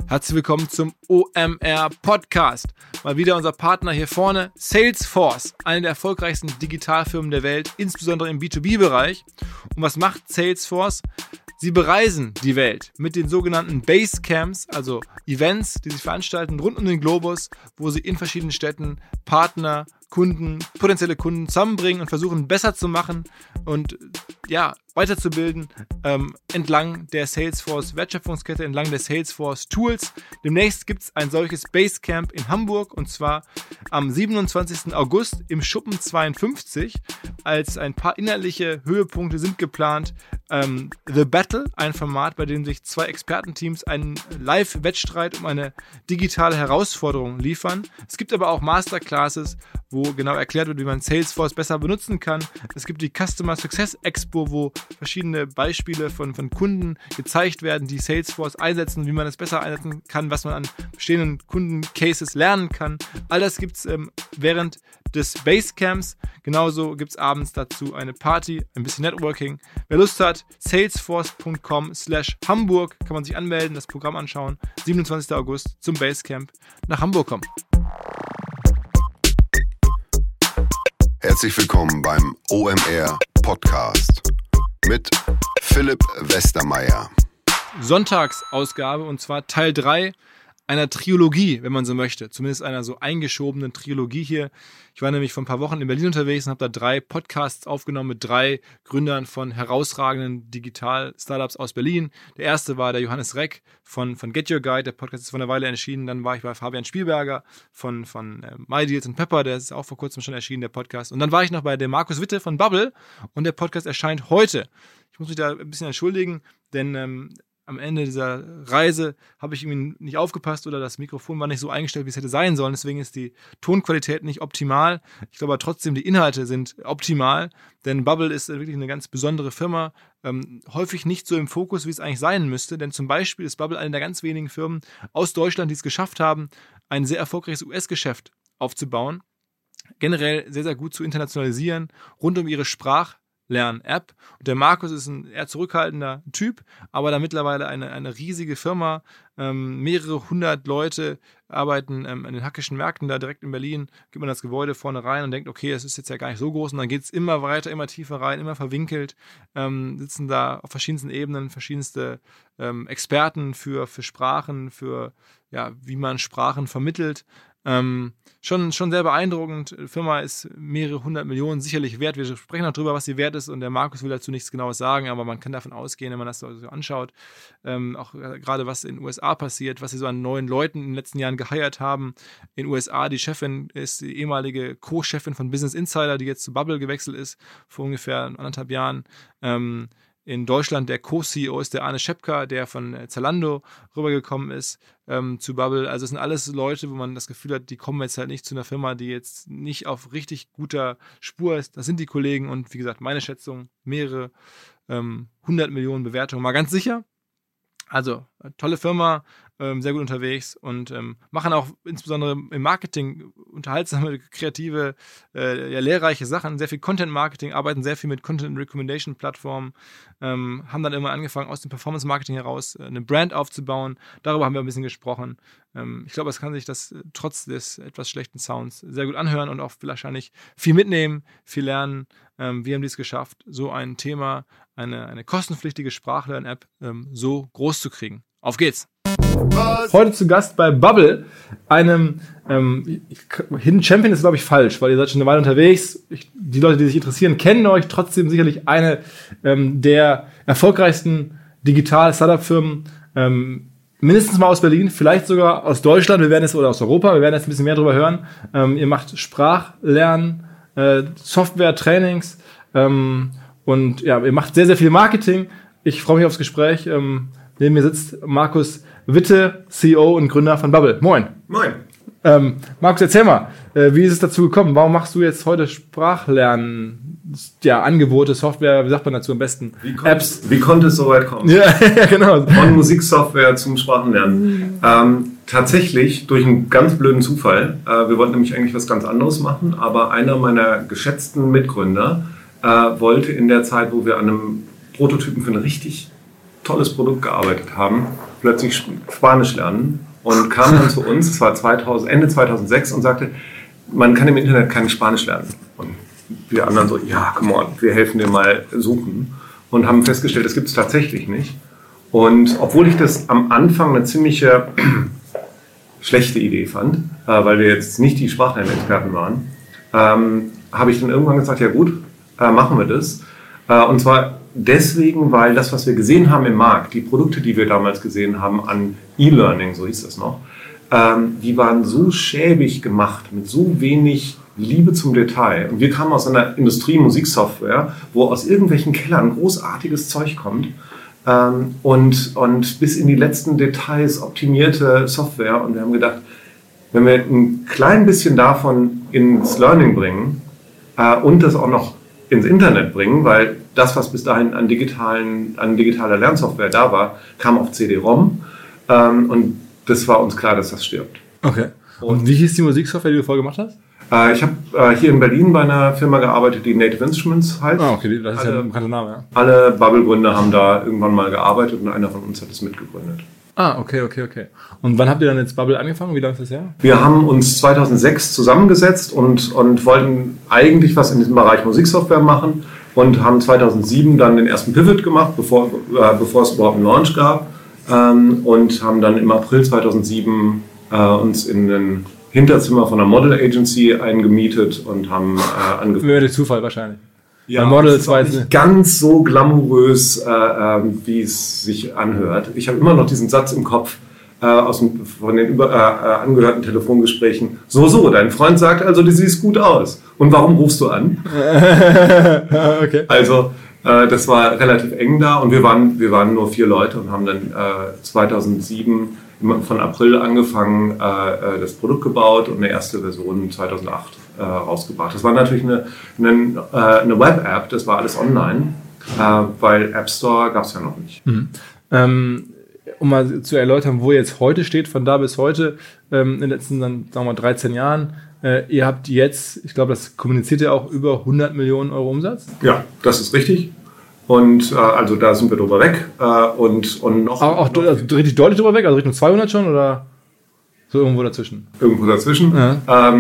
Herzlich willkommen zum OMR Podcast. Mal wieder unser Partner hier vorne, Salesforce, eine der erfolgreichsten Digitalfirmen der Welt, insbesondere im B2B-Bereich. Und was macht Salesforce? Sie bereisen die Welt mit den sogenannten Basecamps, also Events, die sich veranstalten rund um den Globus, wo sie in verschiedenen Städten Partner, Kunden, potenzielle Kunden zusammenbringen und versuchen besser zu machen und weiterzubilden entlang der Salesforce Wertschöpfungskette, entlang der Salesforce Tools. Demnächst gibt es ein solches Basecamp in Hamburg und zwar am 27. August im Schuppen 52. Als ein paar inhaltliche Höhepunkte sind geplant. The Battle, ein Format, bei dem sich zwei Expertenteams einen Live-Wettstreit um eine digitale Herausforderung liefern. Es gibt aber auch Masterclasses, wo genau erklärt wird, wie man Salesforce besser benutzen kann. Es gibt die Customer Success Expo, wo verschiedene Beispiele von Kunden gezeigt werden, die Salesforce einsetzen, wie man es besser einsetzen kann, was man an bestehenden Kundencases lernen kann. All das gibt es während des Basecamps. Genauso gibt es abends dazu eine Party, ein bisschen Networking. Wer Lust hat, salesforce.com/Hamburg kann man sich anmelden, das Programm anschauen. 27. August zum Basecamp nach Hamburg kommen. Herzlich willkommen beim OMR Podcast mit Philipp Westermeier. Sonntagsausgabe und zwar Teil 3 einer Trilogie, wenn man so möchte. Zumindest einer so eingeschobenen Trilogie hier. Ich war nämlich vor ein paar Wochen in Berlin unterwegs und habe da 3 Podcasts aufgenommen mit 3 Gründern von herausragenden Digital-Startups aus Berlin. Der erste war der Johannes Reck von Get Your Guide. Der Podcast ist vor einer Weile erschienen. Dann war ich bei Fabian Spielberger von MyDeals and Pepper. Der ist auch vor kurzem schon erschienen, der Podcast. Und dann war ich noch bei dem Markus Witte von Bubble und der Podcast erscheint heute. Ich muss mich da ein bisschen entschuldigen, denn am Ende dieser Reise habe ich irgendwie nicht aufgepasst oder das Mikrofon war nicht so eingestellt, wie es hätte sein sollen. Deswegen ist die Tonqualität nicht optimal. Ich glaube aber trotzdem, die Inhalte sind optimal, denn Bubble ist wirklich eine ganz besondere Firma. Häufig nicht so im Fokus, wie es eigentlich sein müsste, denn zum Beispiel ist Bubble eine der ganz wenigen Firmen aus Deutschland, die es geschafft haben, ein sehr erfolgreiches US-Geschäft aufzubauen, generell sehr, sehr gut zu internationalisieren, rund um ihre Sprachlern-App. Und der Markus ist ein eher zurückhaltender Typ, aber da mittlerweile eine riesige Firma, mehrere hundert Leute arbeiten an den hackischen Märkten da direkt in Berlin, gibt man das Gebäude vorne rein und denkt, okay, es ist jetzt ja gar nicht so groß und dann geht es immer weiter, immer tiefer rein, immer verwinkelt, sitzen da auf verschiedensten Ebenen, verschiedenste Experten für Sprachen, für wie man Sprachen vermittelt. Schon sehr beeindruckend. Die Firma ist mehrere 100 Millionen sicherlich wert. Wir sprechen noch drüber, was sie wert ist und der Markus will dazu nichts Genaues sagen, aber man kann davon ausgehen, wenn man das so anschaut, auch gerade was in den USA passiert, was sie so an neuen Leuten in den letzten Jahren geheiert haben. In den USA, die Chefin ist die ehemalige Co-Chefin von Business Insider, die jetzt zu Bubble gewechselt ist, vor ungefähr 1,5 Jahren. In Deutschland der Co-CEO ist der Arne Schepka, der von Zalando rübergekommen ist zu Bubble. Also es sind alles Leute, wo man das Gefühl hat, die kommen jetzt halt nicht zu einer Firma, die jetzt nicht auf richtig guter Spur ist. Das sind die Kollegen und wie gesagt, meine Schätzung, mehrere 100 Millionen Bewertungen, mal ganz sicher. Also tolle Firma, sehr gut unterwegs und machen auch insbesondere im Marketing unterhaltsame, kreative, lehrreiche Sachen, sehr viel Content-Marketing, arbeiten sehr viel mit Content-Recommendation-Plattformen, haben dann immer angefangen, aus dem Performance-Marketing heraus eine Brand aufzubauen. Darüber haben wir ein bisschen gesprochen. Ich glaube, es kann sich das trotz des etwas schlechten Sounds sehr gut anhören und auch wahrscheinlich viel mitnehmen, viel lernen. Wir haben dies geschafft, so ein Thema, eine kostenpflichtige Sprachlern-App so groß zu kriegen. Auf geht's! Heute zu Gast bei Bubble, einem Hidden Champion ist, glaube ich, falsch, weil ihr seid schon eine Weile unterwegs. Die Leute, die sich interessieren, kennen euch. Trotzdem sicherlich eine der erfolgreichsten Digital-Startup-Firmen, mindestens mal aus Berlin, vielleicht sogar aus Deutschland, oder aus Europa. Wir werden jetzt ein bisschen mehr darüber hören. Ihr macht Sprachlernen, Software-Trainings und ihr macht sehr, sehr viel Marketing. Ich freue mich aufs Gespräch. Neben mir sitzt Markus Witte, CEO und Gründer von Bubble. Moin. Moin. Markus, erzähl mal, wie ist es dazu gekommen? Warum machst du jetzt heute Sprachlernen, Angebote, Software, wie sagt man dazu am besten? Apps? Wie konnte es so weit kommen? Ja, genau. Von Musiksoftware zum Sprachenlernen. Tatsächlich durch einen ganz blöden Zufall. Wir wollten nämlich eigentlich was ganz anderes machen, aber einer meiner geschätzten Mitgründer wollte in der Zeit, wo wir an einem Prototypen für ein richtig tolles Produkt gearbeitet haben, plötzlich Spanisch lernen und kam dann zu uns, es war Ende 2006 und sagte, man kann im Internet kein Spanisch lernen. Und wir anderen so, ja, come on, wir helfen dir mal suchen. Und haben festgestellt, das gibt es tatsächlich nicht. Und obwohl ich das am Anfang eine ziemliche schlechte Idee fand, weil wir jetzt nicht die Sprachlernexperten waren, habe ich dann irgendwann gesagt, ja gut, machen wir das. Und zwar deswegen, weil das, was wir gesehen haben im Markt, die Produkte, die wir damals gesehen haben an E-Learning, so hieß das noch, die waren so schäbig gemacht, mit so wenig Liebe zum Detail. Und wir kamen aus einer Industrie, Musiksoftware, wo aus irgendwelchen Kellern großartiges Zeug kommt und bis in die letzten Details optimierte Software. Und wir haben gedacht, wenn wir ein klein bisschen davon ins Learning bringen und das auch noch ins Internet bringen, weil das, was bis dahin an digitaler Lernsoftware da war, kam auf CD-ROM und das war uns klar, dass das stirbt. Okay. Und wie hieß die Musiksoftware, die du vorher gemacht hast? Ich habe hier in Berlin bei einer Firma gearbeitet, die Native Instruments heißt. Ah, okay, das ist ja ein bekannter Name, ja. Alle Bubble-Gründer haben da irgendwann mal gearbeitet und einer von uns hat es mitgegründet. Ah, okay. Und wann habt ihr dann jetzt Bubble angefangen? Wie lange ist das her? Wir haben uns 2006 zusammengesetzt und wollten eigentlich was in diesem Bereich Musiksoftware machen und haben 2007 dann den ersten Pivot gemacht, bevor es überhaupt einen Launch gab. Und haben dann im April 2007 uns in ein Hinterzimmer von einer Model Agency eingemietet und haben angefangen. Wäre Zufall wahrscheinlich. Ja, Models war nicht ganz so glamourös, wie es sich anhört. Ich habe immer noch diesen Satz im Kopf von den angehörten Telefongesprächen. So, dein Freund sagt also, du siehst gut aus. Und warum rufst du an? Okay. Also das war relativ eng da und wir waren nur 4 Leute und haben dann 2007 von April angefangen, das Produkt gebaut und eine erste Version 2008 rausgebracht. Das war natürlich eine Web-App, das war alles online, weil App Store gab es ja noch nicht. Um mal zu erläutern, wo ihr jetzt heute steht, von da bis heute, in den letzten, dann, sagen wir mal, 13 Jahren, ihr habt jetzt, ich glaube, das kommuniziert ihr auch, über 100 Millionen Euro Umsatz? Ja, das ist richtig. Und also da sind wir drüber weg. Und noch. Auch also richtig deutlich drüber weg? Also Richtung 200 schon oder so irgendwo dazwischen? Irgendwo dazwischen. Ja.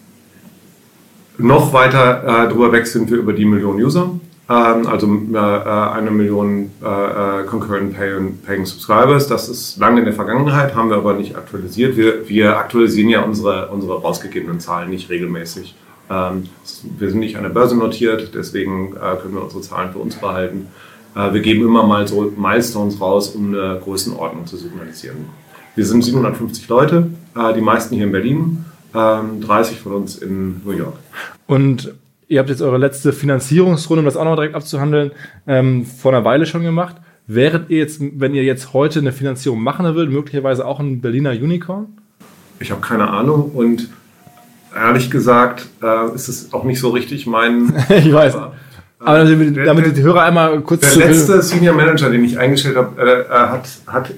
Noch weiter drüber weg sind wir über die Million User. Also 1 Million Concurrent Paying Subscribers. Das ist lange in der Vergangenheit, haben wir aber nicht aktualisiert. Wir aktualisieren ja unsere rausgegebenen Zahlen nicht regelmäßig. Wir sind nicht an der Börse notiert, deswegen können wir unsere Zahlen für uns behalten. Wir geben immer mal so Milestones raus, um eine Größenordnung zu signalisieren. Wir sind 750 Leute, die meisten hier in Berlin, 30 von uns in New York. Und ihr habt jetzt eure letzte Finanzierungsrunde, um das auch noch direkt abzuhandeln, vor einer Weile schon gemacht. Wäret ihr jetzt, wenn ihr jetzt heute eine Finanzierung machen würdet, möglicherweise auch ein Berliner Unicorn? Ich habe keine Ahnung und ehrlich gesagt ist es auch nicht so richtig mein... Ich weiß. Aber damit die Hörer einmal kurz... Der letzte Senior Manager, den ich eingestellt habe, hat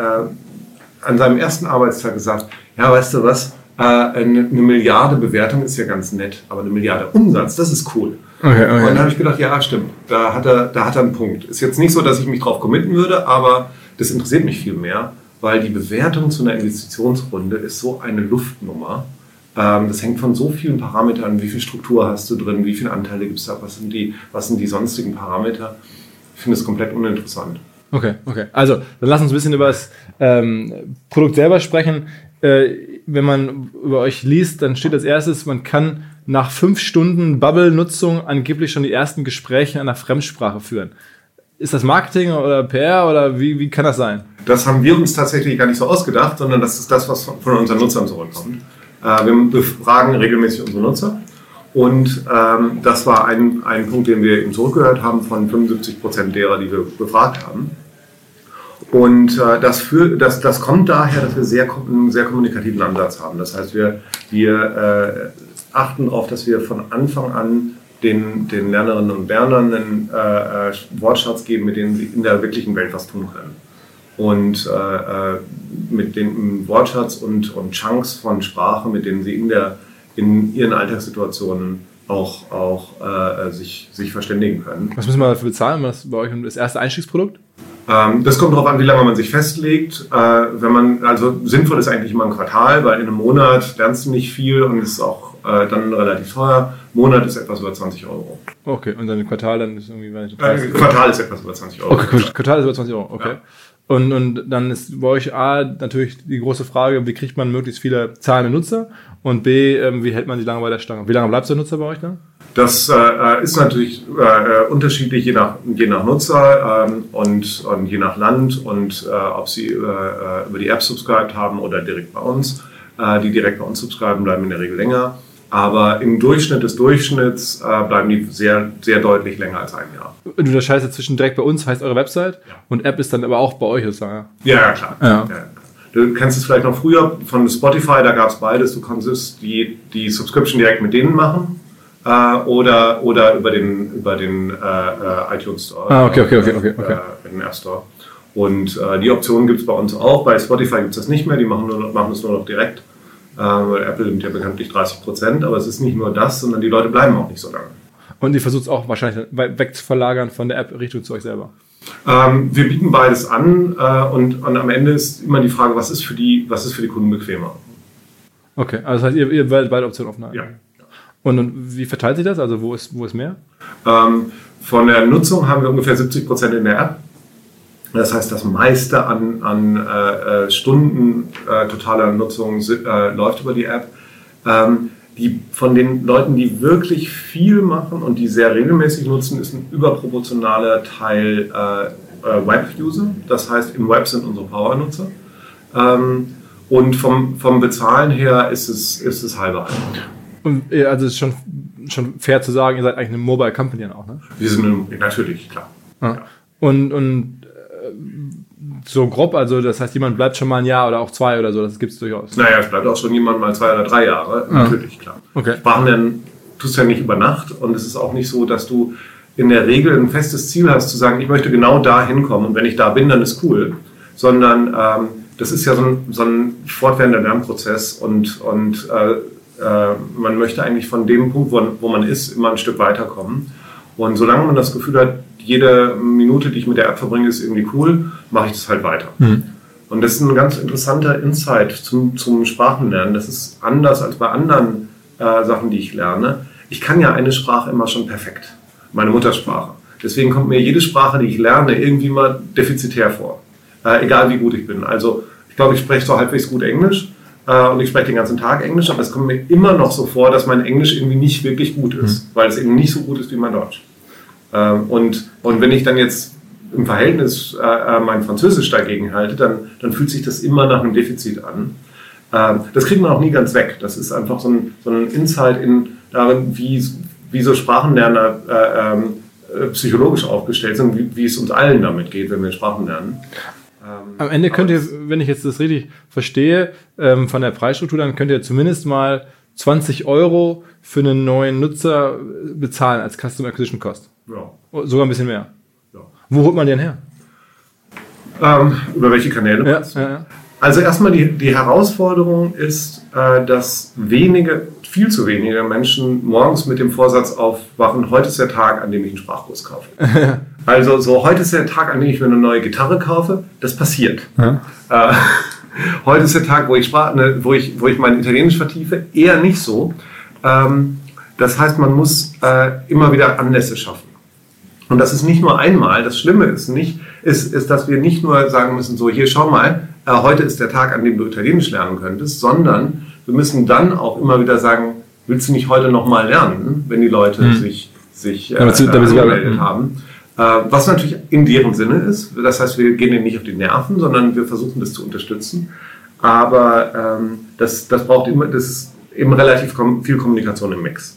an seinem ersten Arbeitstag gesagt, ja, weißt du was, eine Milliarde Bewertung ist ja ganz nett, aber eine Milliarde Umsatz, das ist cool. Okay. Und dann habe ich gedacht, ja, stimmt, da hat er einen Punkt. Ist jetzt nicht so, dass ich mich drauf committen würde, aber das interessiert mich viel mehr, weil die Bewertung zu einer Investitionsrunde ist so eine Luftnummer. Das hängt von so vielen Parametern, wie viel Struktur hast du drin, wie viele Anteile gibt es da, was sind die sonstigen Parameter. Ich finde es komplett uninteressant. Okay. Also, dann lass uns ein bisschen über das Produkt selber sprechen. Wenn man über euch liest, dann steht als erstes, man kann nach 5 Stunden Bubble-Nutzung angeblich schon die ersten Gespräche in einer Fremdsprache führen. Ist das Marketing oder PR oder wie kann das sein? Das haben wir uns tatsächlich gar nicht so ausgedacht, sondern das ist das, was von unseren Nutzern zurückkommt. Wir befragen regelmäßig unsere Nutzer und das war ein Punkt, den wir eben zurückgehört haben von 75% derer, die wir befragt haben. Und das kommt daher, dass wir einen sehr kommunikativen Ansatz haben. Das heißt, wir achten darauf, dass wir von Anfang an den Lernerinnen und Lernern einen Wortschatz geben, mit denen sie in der wirklichen Welt was tun können. Und mit dem Wortschatz und Chunks von Sprache, mit denen sie in ihren Alltagssituationen auch sich verständigen können. Was müssen wir dafür bezahlen? Was bei euch das erste Einstiegsprodukt? Das kommt darauf an, wie lange man sich festlegt. Also sinnvoll ist eigentlich immer ein Quartal, weil in einem Monat lernst du nicht viel und ist auch dann relativ teuer. Monat ist etwas über 20 Euro. Okay, und dann ein Quartal dann ist irgendwie... Quartal ist etwas über 20 Euro. Okay, Quartal ist über 20 Euro, okay. Ja. Und dann ist bei euch A natürlich die große Frage, wie kriegt man möglichst viele zahlende Nutzer? Und B, wie hält man die lange bei der Stange? Wie lange bleibt der Nutzer bei euch dann? Das ist natürlich unterschiedlich je nach Nutzer und je nach Land und ob sie über die App subscribed haben oder direkt bei uns. Die direkt bei uns subscriben, bleiben in der Regel länger. Aber im Durchschnitt des Durchschnitts bleiben die sehr, sehr deutlich länger als ein Jahr. Du unterscheidest zwischen direkt bei uns, heißt eure Website, und App ist dann aber auch bei euch sozusagen. Ja, klar. Ja. Ja. Du kennst es vielleicht noch früher von Spotify, da gab es beides. Du konntest die Subscription direkt mit denen machen oder über den iTunes Store. Okay. Den App Store. Und die Option gibt es bei uns auch. Bei Spotify gibt es das nicht mehr, die machen es nur noch direkt. Weil Apple nimmt ja bekanntlich 30%, aber es ist nicht nur das, sondern die Leute bleiben auch nicht so lange. Und ihr versucht es auch wahrscheinlich wegzuverlagern von der App Richtung zu euch selber? Wir bieten beides an und am Ende ist immer die Frage, was ist für die Kunden bequemer? Okay, also das heißt, ihr werdet beide Optionen offen halten? Ja. Und wie verteilt sich das? Also wo ist mehr? Von der Nutzung haben wir ungefähr 70% in der App. Das heißt, das meiste an Stunden totaler Nutzung läuft über die App. Von den Leuten, die wirklich viel machen und die sehr regelmäßig nutzen, ist ein überproportionaler Teil Web-User. Das heißt, im Web sind unsere Power-Nutzer. Und vom Bezahlen her ist es halbe. Und also es ist schon fair zu sagen, ihr seid eigentlich eine Mobile Company auch, ne? Wir sind natürlich, klar. Ja. Und so grob, also das heißt, jemand bleibt schon mal ein Jahr oder auch 2 oder so, das gibt es durchaus. Naja, es bleibt auch schon jemand mal 2 oder 3 Jahre, natürlich, klar. Okay. Sprachenlernen tust du ja nicht über Nacht und es ist auch nicht so, dass du in der Regel ein festes Ziel hast, zu sagen, ich möchte genau da hinkommen und wenn ich da bin, dann ist cool, sondern das ist ja so ein fortwährender Lernprozess und man möchte eigentlich von dem Punkt, wo man ist, immer ein Stück weiterkommen. Und solange man das Gefühl hat, jede Minute, die ich mit der App verbringe, ist irgendwie cool, mache ich das halt weiter. Mhm. Und das ist ein ganz interessanter Insight zum Sprachenlernen. Das ist anders als bei anderen Sachen, die ich lerne. Ich kann ja eine Sprache immer schon perfekt, meine Muttersprache. Deswegen kommt mir jede Sprache, die ich lerne, irgendwie mal defizitär vor. Egal wie gut ich bin. Also ich glaube, ich spreche so halbwegs gut Englisch und ich spreche den ganzen Tag Englisch, aber es kommt mir immer noch so vor, dass mein Englisch irgendwie nicht wirklich gut ist, weil es eben nicht so gut ist wie mein Deutsch. Und wenn ich dann jetzt im Verhältnis mein Französisch dagegen halte, dann fühlt sich das immer nach einem Defizit an. Das kriegt man auch nie ganz weg. Das ist einfach so ein Insight darin, wie so Sprachenlerner psychologisch aufgestellt sind, wie es uns allen damit geht, wenn wir Sprachen lernen. Am Ende könnt ihr, wenn ich jetzt das richtig verstehe, von der Preisstruktur, dann könnt ihr zumindest mal 20 € für einen neuen Nutzer bezahlen als Customer Acquisition Cost. Ja. Sogar ein bisschen mehr. Ja. Wo holt man den her? Über welche Kanäle? Ja. Also erstmal die Herausforderung ist, dass viel zu wenige Menschen morgens mit dem Vorsatz aufwachen, heute ist der Tag, an dem ich einen Sprachkurs kaufe. Also so, heute ist der Tag, an dem ich mir eine neue Gitarre kaufe, das passiert. Ja. Heute ist der Tag, wo ich mein Italienisch vertiefe, eher nicht so. Das heißt, man muss immer wieder Anlässe schaffen. Und das ist nicht nur einmal. Das Schlimme ist, dass wir nicht nur sagen müssen, so hier schau mal, heute ist der Tag, an dem du Italienisch lernen könntest, sondern wir müssen dann auch immer wieder sagen, willst du nicht heute nochmal lernen, wenn die Leute sich angemeldet haben. Was natürlich in deren Sinne ist. Das heißt, wir gehen denen nicht auf die Nerven, sondern wir versuchen das zu unterstützen. Aber das ist eben relativ viel Kommunikation im Mix.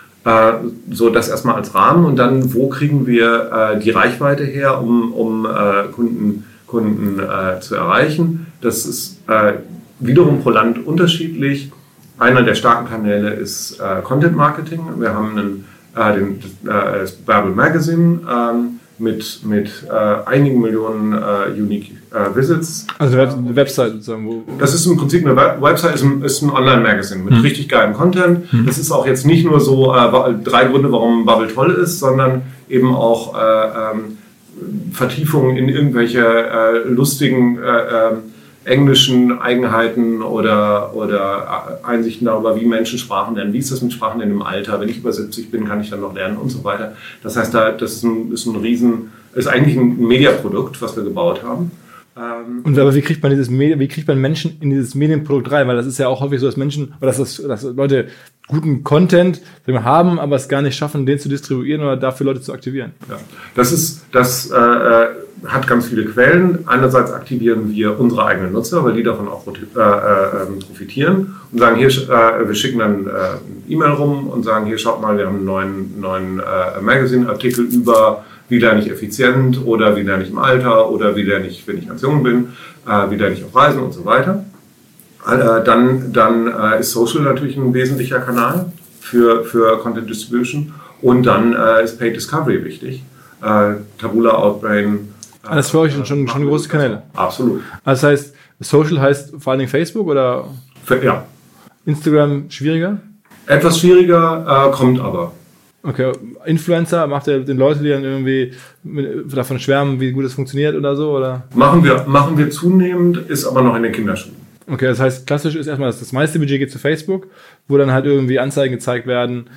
So das erstmal als Rahmen und dann, wo kriegen wir die Reichweite her, um Kunden zu erreichen. Das ist wiederum pro Land unterschiedlich. Einer der starken Kanäle ist Content Marketing. Wir haben das Babel Magazine mit einigen Millionen Unique Visits. Also eine Website sozusagen. Das ist im Prinzip eine Website, ist ein Online-Magazine mit richtig geilem Content. Das ist auch jetzt nicht nur so 3 Gründe, warum Bubble toll ist, sondern eben auch Vertiefungen in irgendwelche lustigen englischen Eigenheiten oder Einsichten darüber, wie Menschen Sprachen lernen. Wie ist das mit Sprachen in dem Alter? Wenn ich über 70 bin, kann ich dann noch lernen und so weiter. Das heißt, das ist eigentlich ein Mediaprodukt, was wir gebaut haben. Und aber wie kriegt man Menschen in dieses Medienprodukt rein? Weil das ist ja auch häufig so, dass Menschen, oder dass Leute guten Content haben, aber es gar nicht schaffen, den zu distribuieren oder dafür Leute zu aktivieren. Ja. Das hat ganz viele Quellen. Einerseits aktivieren wir unsere eigenen Nutzer, weil die davon auch profitieren und sagen, hier, wir schicken dann E-Mail rum und sagen, hier, schaut mal, wir haben einen neuen Magazine-Artikel über wie lerne ich effizient oder wie lerne ich im Alter oder wie lerne ich, wenn ich ganz jung bin, wie lerne ich auf Reisen und so weiter. Dann ist Social natürlich ein wesentlicher Kanal für Content Distribution und dann ist Paid Discovery wichtig. Taboola, Outbrain. Das ist für euch schon große Kanäle. Absolut. Das heißt, Social heißt vor allen Dingen Facebook oder? Ja. Instagram schwieriger? Etwas schwieriger, kommt aber. Okay, Influencer, macht ihr den Leuten, die dann irgendwie davon schwärmen, wie gut es funktioniert oder so? Oder? Machen wir zunehmend, ist aber noch in den Kinderschuhen. Okay, das heißt, klassisch ist erstmal, das meiste Budget geht zu Facebook, wo dann halt irgendwie Anzeigen gezeigt werden,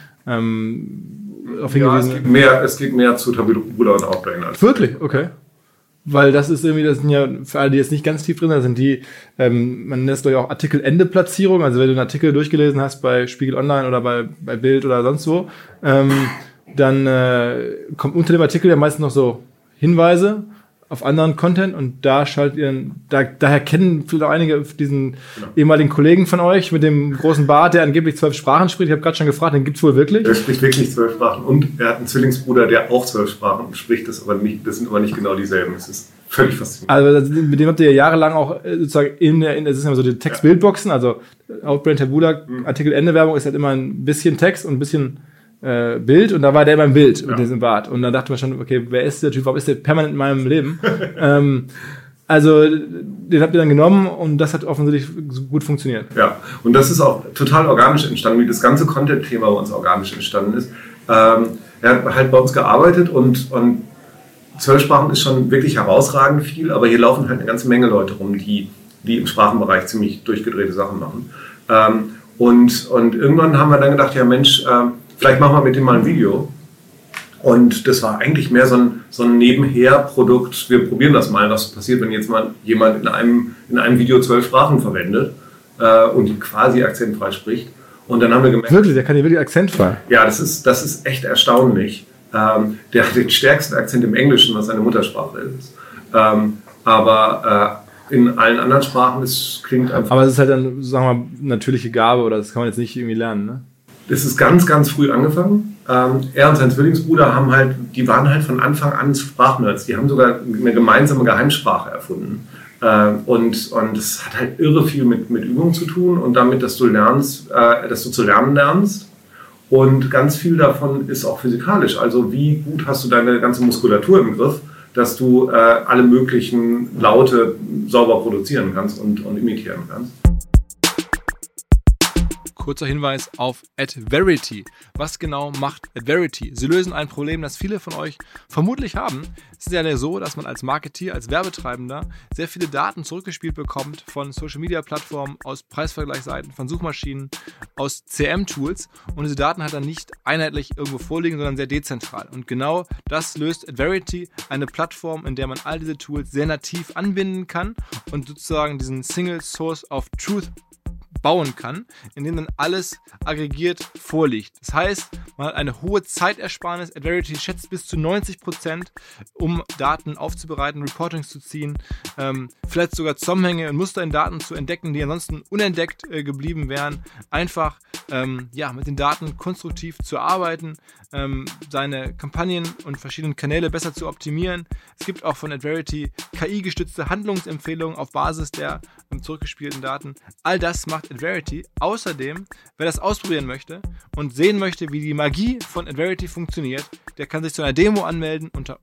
auf hingewiesen. Ja, es geht mehr zu Taboola und Outbrain. Wirklich? Okay. Weil das ist irgendwie, das sind ja, für alle, die jetzt nicht ganz tief drin sind, sind die, man nennt es doch auch Artikel-Ende-Platzierung. Also wenn du einen Artikel durchgelesen hast bei Spiegel Online oder bei Bild oder sonst wo, dann kommt unter dem Artikel ja meistens noch so Hinweise auf anderen Content und da schaltet ihr, daher kennen vielleicht auch einige diesen ehemaligen Kollegen von euch mit dem großen Bart, der angeblich 12 Sprachen spricht. Ich habe gerade schon gefragt, den gibt's wohl wirklich? Er spricht wirklich 12 Sprachen und er hat einen Zwillingsbruder, der auch 12 Sprachen spricht, das sind aber nicht genau dieselben. Das ist völlig faszinierend. Also mit dem habt ihr jahrelang auch sozusagen das ist immer so die Text-Bild-Boxen, also Outbrain, Taboola, Artikel-Ende-Werbung ist halt immer ein bisschen Text und ein bisschen Bild und da war der immer im Bild mit diesem Bart und dann dachte man schon, okay, wer ist der Typ, warum ist der permanent in meinem Leben? Also den habt ihr dann genommen und das hat offensichtlich gut funktioniert. Ja, und das ist auch total organisch entstanden, wie das ganze Content-Thema bei uns organisch entstanden ist. Er hat halt bei uns gearbeitet und 12 Sprachen ist schon wirklich herausragend viel, aber hier laufen halt eine ganze Menge Leute rum, die im Sprachenbereich ziemlich durchgedrehte Sachen machen. Und irgendwann haben wir dann gedacht, ja Mensch, vielleicht machen wir mit dem mal ein Video. Und das war eigentlich mehr so ein Nebenher-Produkt. Wir probieren das mal, was passiert, wenn jetzt mal jemand in einem Video 12 Sprachen verwendet und die quasi akzentfrei spricht. Und dann haben wir gemerkt... Wirklich? Der kann ja wirklich akzentfrei? Ja, das ist echt erstaunlich. Der hat den stärksten Akzent im Englischen, was seine Muttersprache ist. Aber in allen anderen Sprachen, es klingt einfach... Aber es ist halt dann, sagen wir mal, natürliche Gabe oder das kann man jetzt nicht irgendwie lernen, ne? Das ist ganz, ganz früh angefangen. Er und sein Zwillingsbruder die waren halt von Anfang an Sprachnerds. Die haben sogar eine gemeinsame Geheimsprache erfunden. Und es hat halt irre viel mit Übung zu tun und damit, dass du zu lernen lernst. Und ganz viel davon ist auch physikalisch. Also wie gut hast du deine ganze Muskulatur im Griff, dass du alle möglichen Laute sauber produzieren kannst und imitieren kannst. Kurzer Hinweis auf Adverity. Was genau macht Adverity? Sie lösen ein Problem, das viele von euch vermutlich haben. Es ist ja so, dass man als Marketeer, als Werbetreibender sehr viele Daten zurückgespielt bekommt von Social-Media-Plattformen, aus Preisvergleichsseiten, von Suchmaschinen, aus CRM-Tools und diese Daten halt dann nicht einheitlich irgendwo vorliegen, sondern sehr dezentral. Und genau das löst Adverity, eine Plattform, in der man all diese Tools sehr nativ anbinden kann und sozusagen diesen Single Source of Truth bauen kann, indem dann alles aggregiert vorliegt. Das heißt, man hat eine hohe Zeitersparnis. Adverity schätzt bis zu 90%, um Daten aufzubereiten, Reportings zu ziehen, vielleicht sogar Zusammenhänge und Muster in Daten zu entdecken, die ansonsten unentdeckt geblieben wären. Einfach mit den Daten konstruktiv zu arbeiten, seine Kampagnen und verschiedenen Kanäle besser zu optimieren. Es gibt auch von Adverity KI-gestützte Handlungsempfehlungen auf Basis der zurückgespielten Daten. All das macht Adverity. Außerdem, wer das ausprobieren möchte und sehen möchte, wie die Magie von Adverity funktioniert, der kann sich zu einer Demo anmelden unter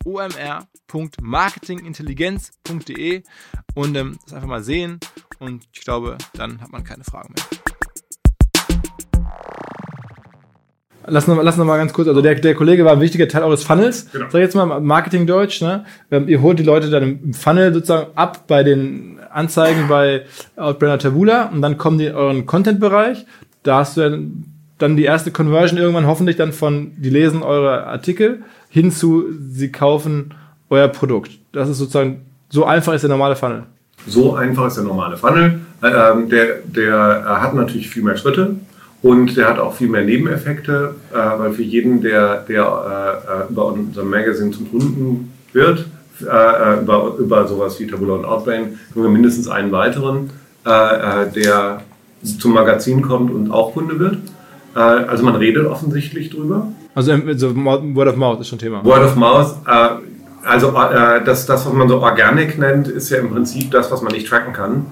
omr.marketingintelligenz.de und das einfach mal sehen und ich glaube, dann hat man keine Fragen mehr. Lass noch mal ganz kurz, also der Kollege war ein wichtiger Teil eures Funnels, Sag ich jetzt mal Marketing-Deutsch, ne? Ihr holt die Leute dann im Funnel sozusagen ab bei den Anzeigen bei Outbrander Taboola und dann kommen die in euren Content-Bereich, da hast du dann die erste Conversion irgendwann hoffentlich dann von, die lesen eure Artikel hin zu, sie kaufen euer Produkt. Das ist sozusagen, so einfach ist der normale Funnel. So einfach ist der normale Funnel. Der hat natürlich viel mehr Schritte. Und der hat auch viel mehr Nebeneffekte, weil für jeden, der über unser Magazine zum Kunden wird, über sowas wie Taboola und Outbrain, können wir mindestens einen weiteren, der zum Magazin kommt und auch Kunde wird. Also man redet offensichtlich drüber. Also Word of Mouth ist schon Thema. Word of Mouth, also das, was man so Organic nennt, ist ja im Prinzip das, was man nicht tracken kann.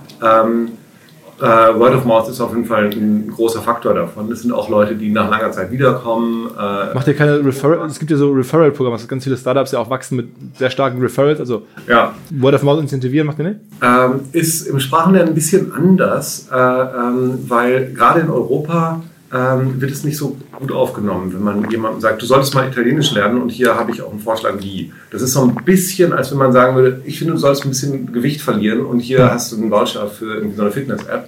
Word of Mouth ist auf jeden Fall ein großer Faktor davon. Das sind auch Leute, die nach langer Zeit wiederkommen. Macht ihr keine Referral? Es gibt ja so Referral-Programme, dass ganz viele Startups ja auch wachsen mit sehr starken Referrals. Also Word of Mouth incentivieren, macht ihr nicht? Ist im Sprachenlernen ein bisschen anders, weil gerade in Europa wird es nicht so gut aufgenommen, wenn man jemandem sagt, du solltest mal Italienisch lernen und hier habe ich auch einen Vorschlag, wie. Das ist so ein bisschen, als wenn man sagen würde, ich finde, du sollst ein bisschen Gewicht verlieren und hier hast du einen Voucher für irgendwie so eine Fitness-App.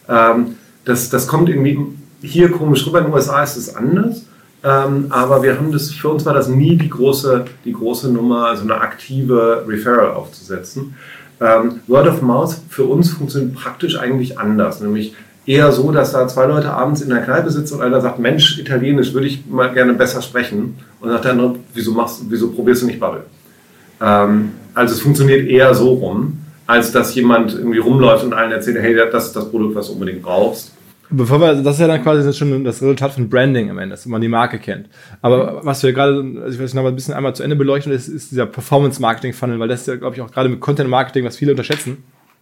Das kommt irgendwie hier komisch rüber, in den USA ist es anders, aber wir haben das, für uns war das nie die große Nummer, so eine aktive Referral aufzusetzen. Word of Mouth für uns funktioniert praktisch eigentlich anders, nämlich eher so, dass da zwei Leute abends in der Kneipe sitzen und einer sagt, Mensch, Italienisch würde ich mal gerne besser sprechen. Und sagt der andere, wieso probierst du nicht Bubble? Also es funktioniert eher so rum, als dass jemand irgendwie rumläuft und allen erzählt, hey, das ist das Produkt, was du unbedingt brauchst. Das ist ja dann quasi schon das Resultat von Branding am Ende, dass man die Marke kennt. Aber was wir gerade, also ich will es noch mal ein bisschen einmal zu Ende beleuchten, ist dieser Performance-Marketing-Funnel, weil das ist ja, glaube ich, auch gerade mit Content-Marketing, was viele unterschätzen.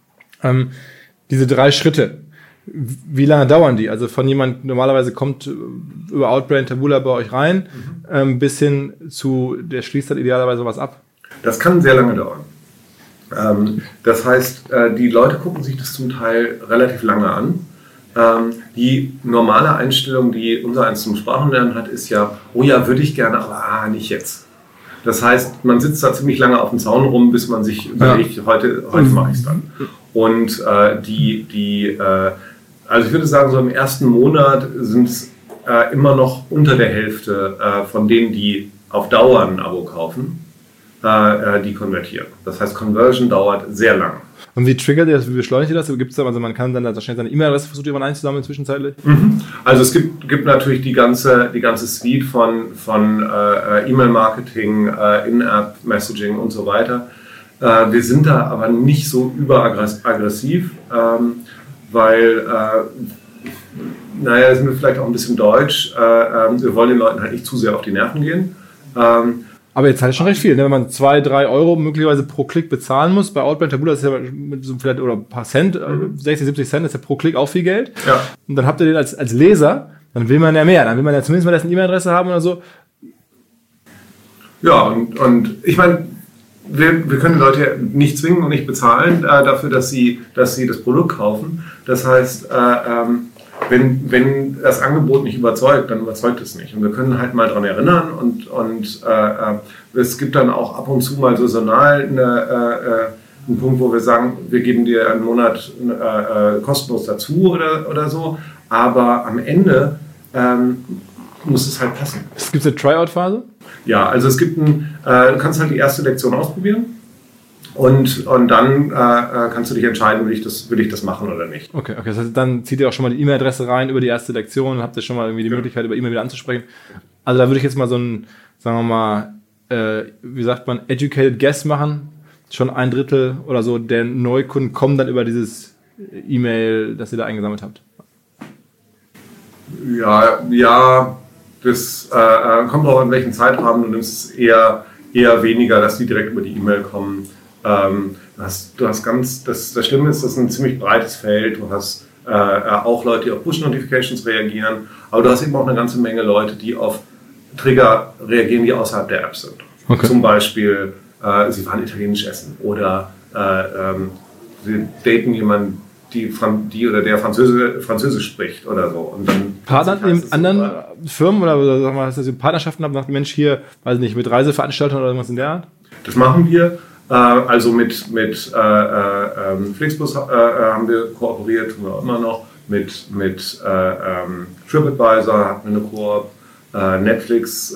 Diese 3 Schritte. Wie lange dauern die? Also von jemand normalerweise kommt über Outbrain, Taboola bei euch rein, bis hin zu, der schließt dann idealerweise was ab? Das kann sehr lange dauern. Das heißt, die Leute gucken sich das zum Teil relativ lange an. Die normale Einstellung, die unser eins zum Sprachenlernen hat, ist ja, oh ja, würde ich gerne, aber nicht jetzt. Das heißt, man sitzt da ziemlich lange auf dem Zaun rum, bis man sich überlegt, heute mache ich es dann. Und also ich würde sagen, so im ersten Monat sind es immer noch unter der Hälfte von denen, die auf Dauer ein Abo kaufen, die konvertieren. Das heißt, Conversion dauert sehr lang. Und wie triggert ihr das, wie beschleunigt ihr das? Gibt's da, also man kann dann wahrscheinlich seine E-Mail-Adresse versucht jemand einzusammeln zwischenzeitlich? Also es gibt natürlich die ganze Suite von E-Mail-Marketing, In-App-Messaging und so weiter. Wir sind da aber nicht so überaggressiv, weil, sind wir vielleicht auch ein bisschen deutsch. Wir wollen den Leuten halt nicht zu sehr auf die Nerven gehen. Aber jetzt halt schon recht viel, ne? Wenn man 2-3 Euro möglicherweise pro Klick bezahlen muss. Bei Outbrain Taboola ist ja mit so vielleicht oder ein paar Cent, 60, 70 Cent ist ja pro Klick auch viel Geld. Ja. Und dann habt ihr den als Leser, dann will man ja mehr. Dann will man ja zumindest mal dessen E-Mail-Adresse haben oder so. Ja, und ich meine, wir können die Leute nicht zwingen und nicht bezahlen dafür, dass sie das Produkt kaufen. Das heißt, wenn das Angebot nicht überzeugt, dann überzeugt es nicht. Und wir können halt mal daran erinnern und es gibt dann auch ab und zu mal saisonal einen Punkt, wo wir sagen, wir geben dir einen Monat kostenlos dazu oder so. Aber am Ende muss es halt passen. Es gibt eine Tryout-Phase? Ja, also es gibt du kannst halt die erste Lektion ausprobieren. Und dann kannst du dich entscheiden, will ich das machen oder nicht. Okay, das heißt, dann zieht ihr auch schon mal die E-Mail-Adresse rein über die erste Lektion und habt ihr schon mal irgendwie die Möglichkeit, über E-Mail wieder anzusprechen. Also da würde ich jetzt mal so ein, sagen wir mal, wie sagt man, educated guess machen. Schon 1/3 oder so der Neukunden kommen dann über dieses E-Mail, das ihr da eingesammelt habt. Ja, das kommt auch an welchen Zeitrahmen. Du nimmst es eher weniger, dass die direkt über die E-Mail kommen. Das Schlimme ist, das ist ein ziemlich breites Feld. Du hast auch Leute, die auf Push-Notifications reagieren, aber du hast eben auch eine ganze Menge Leute, die auf Trigger reagieren, die außerhalb der App sind. Okay. Zum Beispiel, sie fahren italienisch essen oder sie daten jemanden, die oder der Französisch spricht oder so. Und dann Partner in anderen Firmen oder sagen wir, dass ihr Partnerschaften habt, nach Mensch hier, weiß nicht, mit Reiseveranstaltern oder irgendwas in der Art? Das machen wir. Also mit Flixbus haben wir kooperiert, tun wir immer noch. Mit TripAdvisor hatten wir eine Koop. Netflix,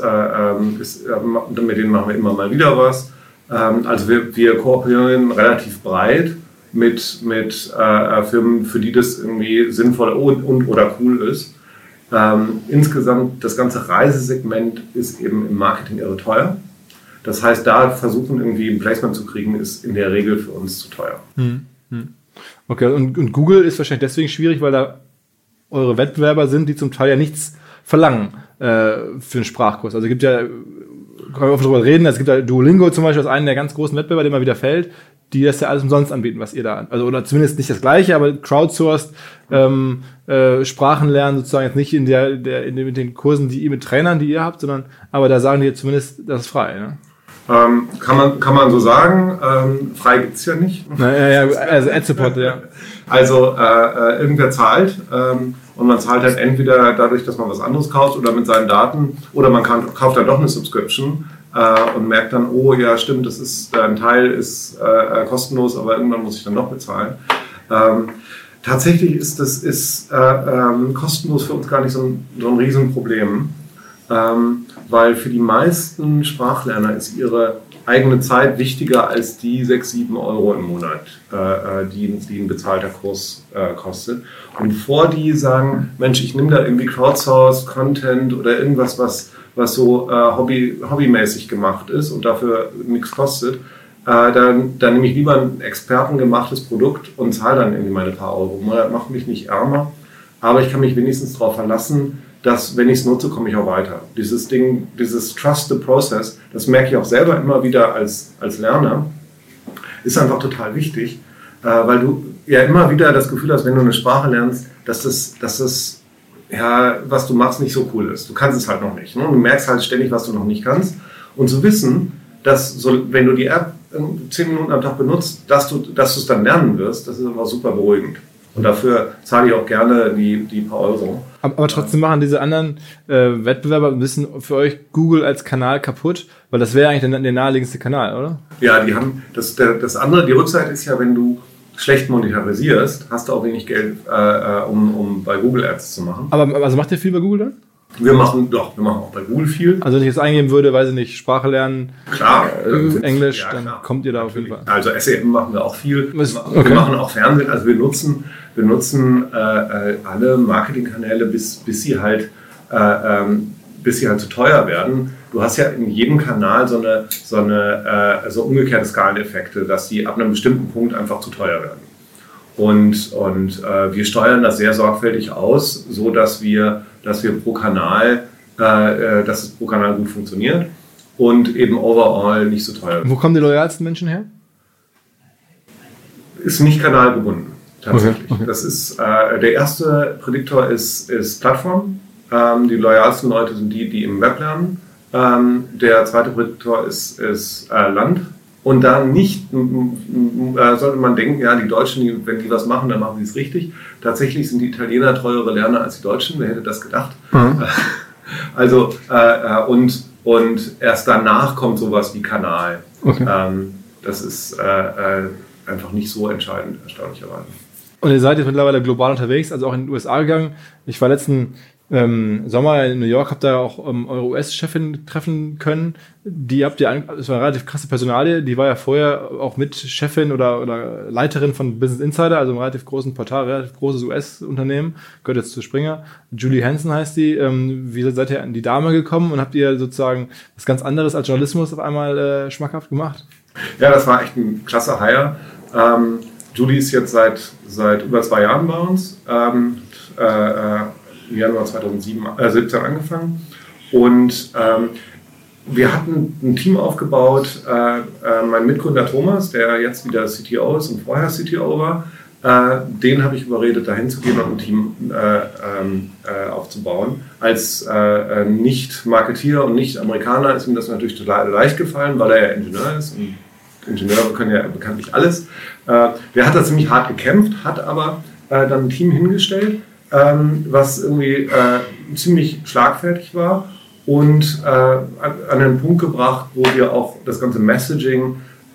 mit denen machen wir immer mal wieder was. Also wir kooperieren relativ breit mit Firmen, für die das irgendwie sinnvoll oder cool ist. Insgesamt, das ganze Reisesegment ist eben im Marketing irre teuer. Das heißt, da versuchen irgendwie ein Placement zu kriegen, ist in der Regel für uns zu teuer. Okay, und Google ist wahrscheinlich deswegen schwierig, weil da eure Wettbewerber sind, die zum Teil ja nichts verlangen für einen Sprachkurs. Also es gibt ja, können wir offen drüber reden, es gibt ja Duolingo zum Beispiel, das ist einer der ganz großen Wettbewerber, der immer wieder fällt, die das ja alles umsonst anbieten, was ihr da, also oder zumindest nicht das Gleiche, aber crowdsourced Sprachen lernen sozusagen jetzt nicht mit den Kursen, die ihr mit Trainern, die ihr habt, sondern aber da sagen die zumindest, das ist frei. Ne? Kann man so sagen. Frei gibt es ja nicht. Also Ad-Support, ja. Also irgendwer zahlt und man zahlt halt entweder dadurch, dass man was anderes kauft oder mit seinen Daten oder man kauft dann doch eine Subscription und merkt dann, oh ja stimmt, das ist ein Teil ist kostenlos, aber irgendwann muss ich dann doch bezahlen. Tatsächlich ist kostenlos für uns gar nicht so ein Riesenproblem. Weil für die meisten Sprachlerner ist ihre eigene Zeit wichtiger als die 6-7 Euro im Monat, die ein bezahlter Kurs kostet. Und bevor die sagen, Mensch, ich nehme da irgendwie Crowdsourced Content oder irgendwas, was so hobbymäßig gemacht ist und dafür nichts kostet, dann nehme ich lieber ein expertengemachtes Produkt und zahle dann irgendwie meine paar Euro. Das macht mich nicht ärmer, aber ich kann mich wenigstens darauf verlassen, dass, wenn ich es nutze, komme ich auch weiter. Dieses Trust the Process, das merke ich auch selber immer wieder als Lerner, ist einfach total wichtig, weil du ja immer wieder das Gefühl hast, wenn du eine Sprache lernst, dass das ja, was du machst, nicht so cool ist. Du kannst es halt noch nicht. Ne? Du merkst halt ständig, was du noch nicht kannst. Und zu wissen, dass wenn du die App 10 Minuten am Tag benutzt, dass du es dann lernen wirst, das ist einfach super beruhigend. Und dafür zahle ich auch gerne die paar Euro. Aber trotzdem machen diese anderen Wettbewerber ein bisschen für euch Google als Kanal kaputt, weil das wäre eigentlich der naheliegendste Kanal, oder? Ja, die haben das andere, die Rückseite ist ja, wenn du schlecht monetarisierst, hast du auch wenig Geld, um bei Google Ads zu machen. Aber also macht ihr viel bei Google dann? Wir machen auch bei Google viel. Also wenn ich jetzt eingeben würde, weiß ich nicht, Sprache lernen, klar, Englisch, ja, dann klar, kommt ihr da auf jeden Fall. Also SEM machen wir auch viel. Wir machen auch Fernsehen. Also wir nutzen alle Marketingkanäle, bis sie halt zu teuer werden. Du hast ja in jedem Kanal so umgekehrte Skaleneffekte, dass die ab einem bestimmten Punkt einfach zu teuer werden. Und wir steuern das sehr sorgfältig aus, so dass es pro Kanal gut funktioniert und eben overall nicht so teuer ist. Wo kommen die loyalsten Menschen her? Ist nicht kanalgebunden, tatsächlich. Okay. Das ist, der erste Prädiktor ist Plattform. Die loyalsten Leute sind die im Web lernen. Der zweite Prädiktor ist Land. Und da nicht sollte man denken, ja, die Deutschen, wenn die was machen, dann machen sie es richtig. Tatsächlich sind die Italiener teurere Lerner als die Deutschen. Wer hätte das gedacht? Mhm. Also, und erst danach kommt sowas wie Kanal. Okay. Das ist einfach nicht so entscheidend, erstaunlicherweise. Und ihr seid jetzt mittlerweile global unterwegs, also auch in den USA gegangen. Ich war letzten Sommer in New York, habt ihr auch eure US-Chefin treffen können. Das war eine relativ krasse Personalie, die war ja vorher auch mit Chefin oder Leiterin von Business Insider, also einem relativ großen Portal, relativ großes US-Unternehmen, gehört jetzt zu Springer. Julie Hansen heißt die. Wie seid ihr an die Dame gekommen und habt ihr sozusagen was ganz anderes als Journalismus auf einmal schmackhaft gemacht? Ja, das war echt ein klasse Hire. Julie ist jetzt seit über 2 Jahren bei uns. Im Januar 2017 angefangen und wir hatten ein Team aufgebaut. Mein Mitgründer Thomas, der jetzt wieder CTO ist und vorher CTO war, den habe ich überredet, dahin zu gehen und ein Team aufzubauen. Als Nicht-Marketeer und Nicht-Amerikaner ist ihm das natürlich total leicht gefallen, weil er ja Ingenieur ist und Ingenieure können ja bekanntlich alles. Der hat da ziemlich hart gekämpft, hat aber dann ein Team hingestellt, was irgendwie ziemlich schlagfertig war und an den Punkt gebracht, wo wir auch das ganze Messaging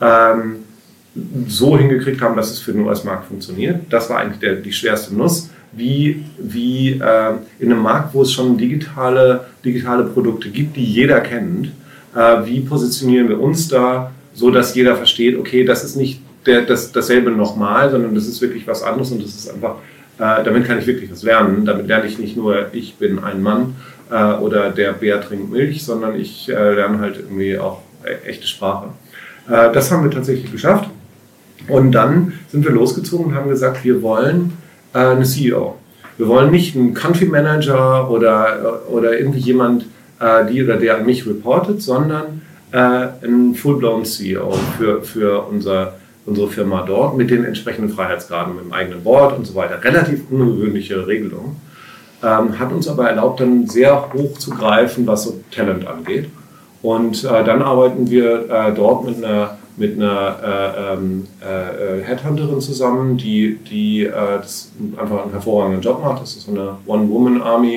so hingekriegt haben, dass es für den US-Markt funktioniert. Das war eigentlich die schwerste Nuss. Wie in einem Markt, wo es schon digitale Produkte gibt, die jeder kennt, wie positionieren wir uns da, so dass jeder versteht, okay, das ist nicht dasselbe nochmal, sondern das ist wirklich was anderes und das ist einfach, damit kann ich wirklich was lernen. Damit lerne ich nicht nur, ich bin ein Mann oder der Bär trinkt Milch, sondern ich lerne halt irgendwie auch echte Sprache. Das haben wir tatsächlich geschafft und dann sind wir losgezogen und haben gesagt, wir wollen eine CEO. Wir wollen nicht einen Country Manager oder irgendwie jemand, die oder der an mich reportet, sondern einen full-blown CEO für unsere Firma dort mit den entsprechenden Freiheitsgraden, mit dem eigenen Board und so weiter. Relativ ungewöhnliche Regelung. Hat uns aber erlaubt, dann sehr hoch zu greifen, was so Talent angeht. Und dann arbeiten wir dort mit einer Headhunterin zusammen, die das einfach einen hervorragenden Job macht. Das ist so eine One-Woman-Army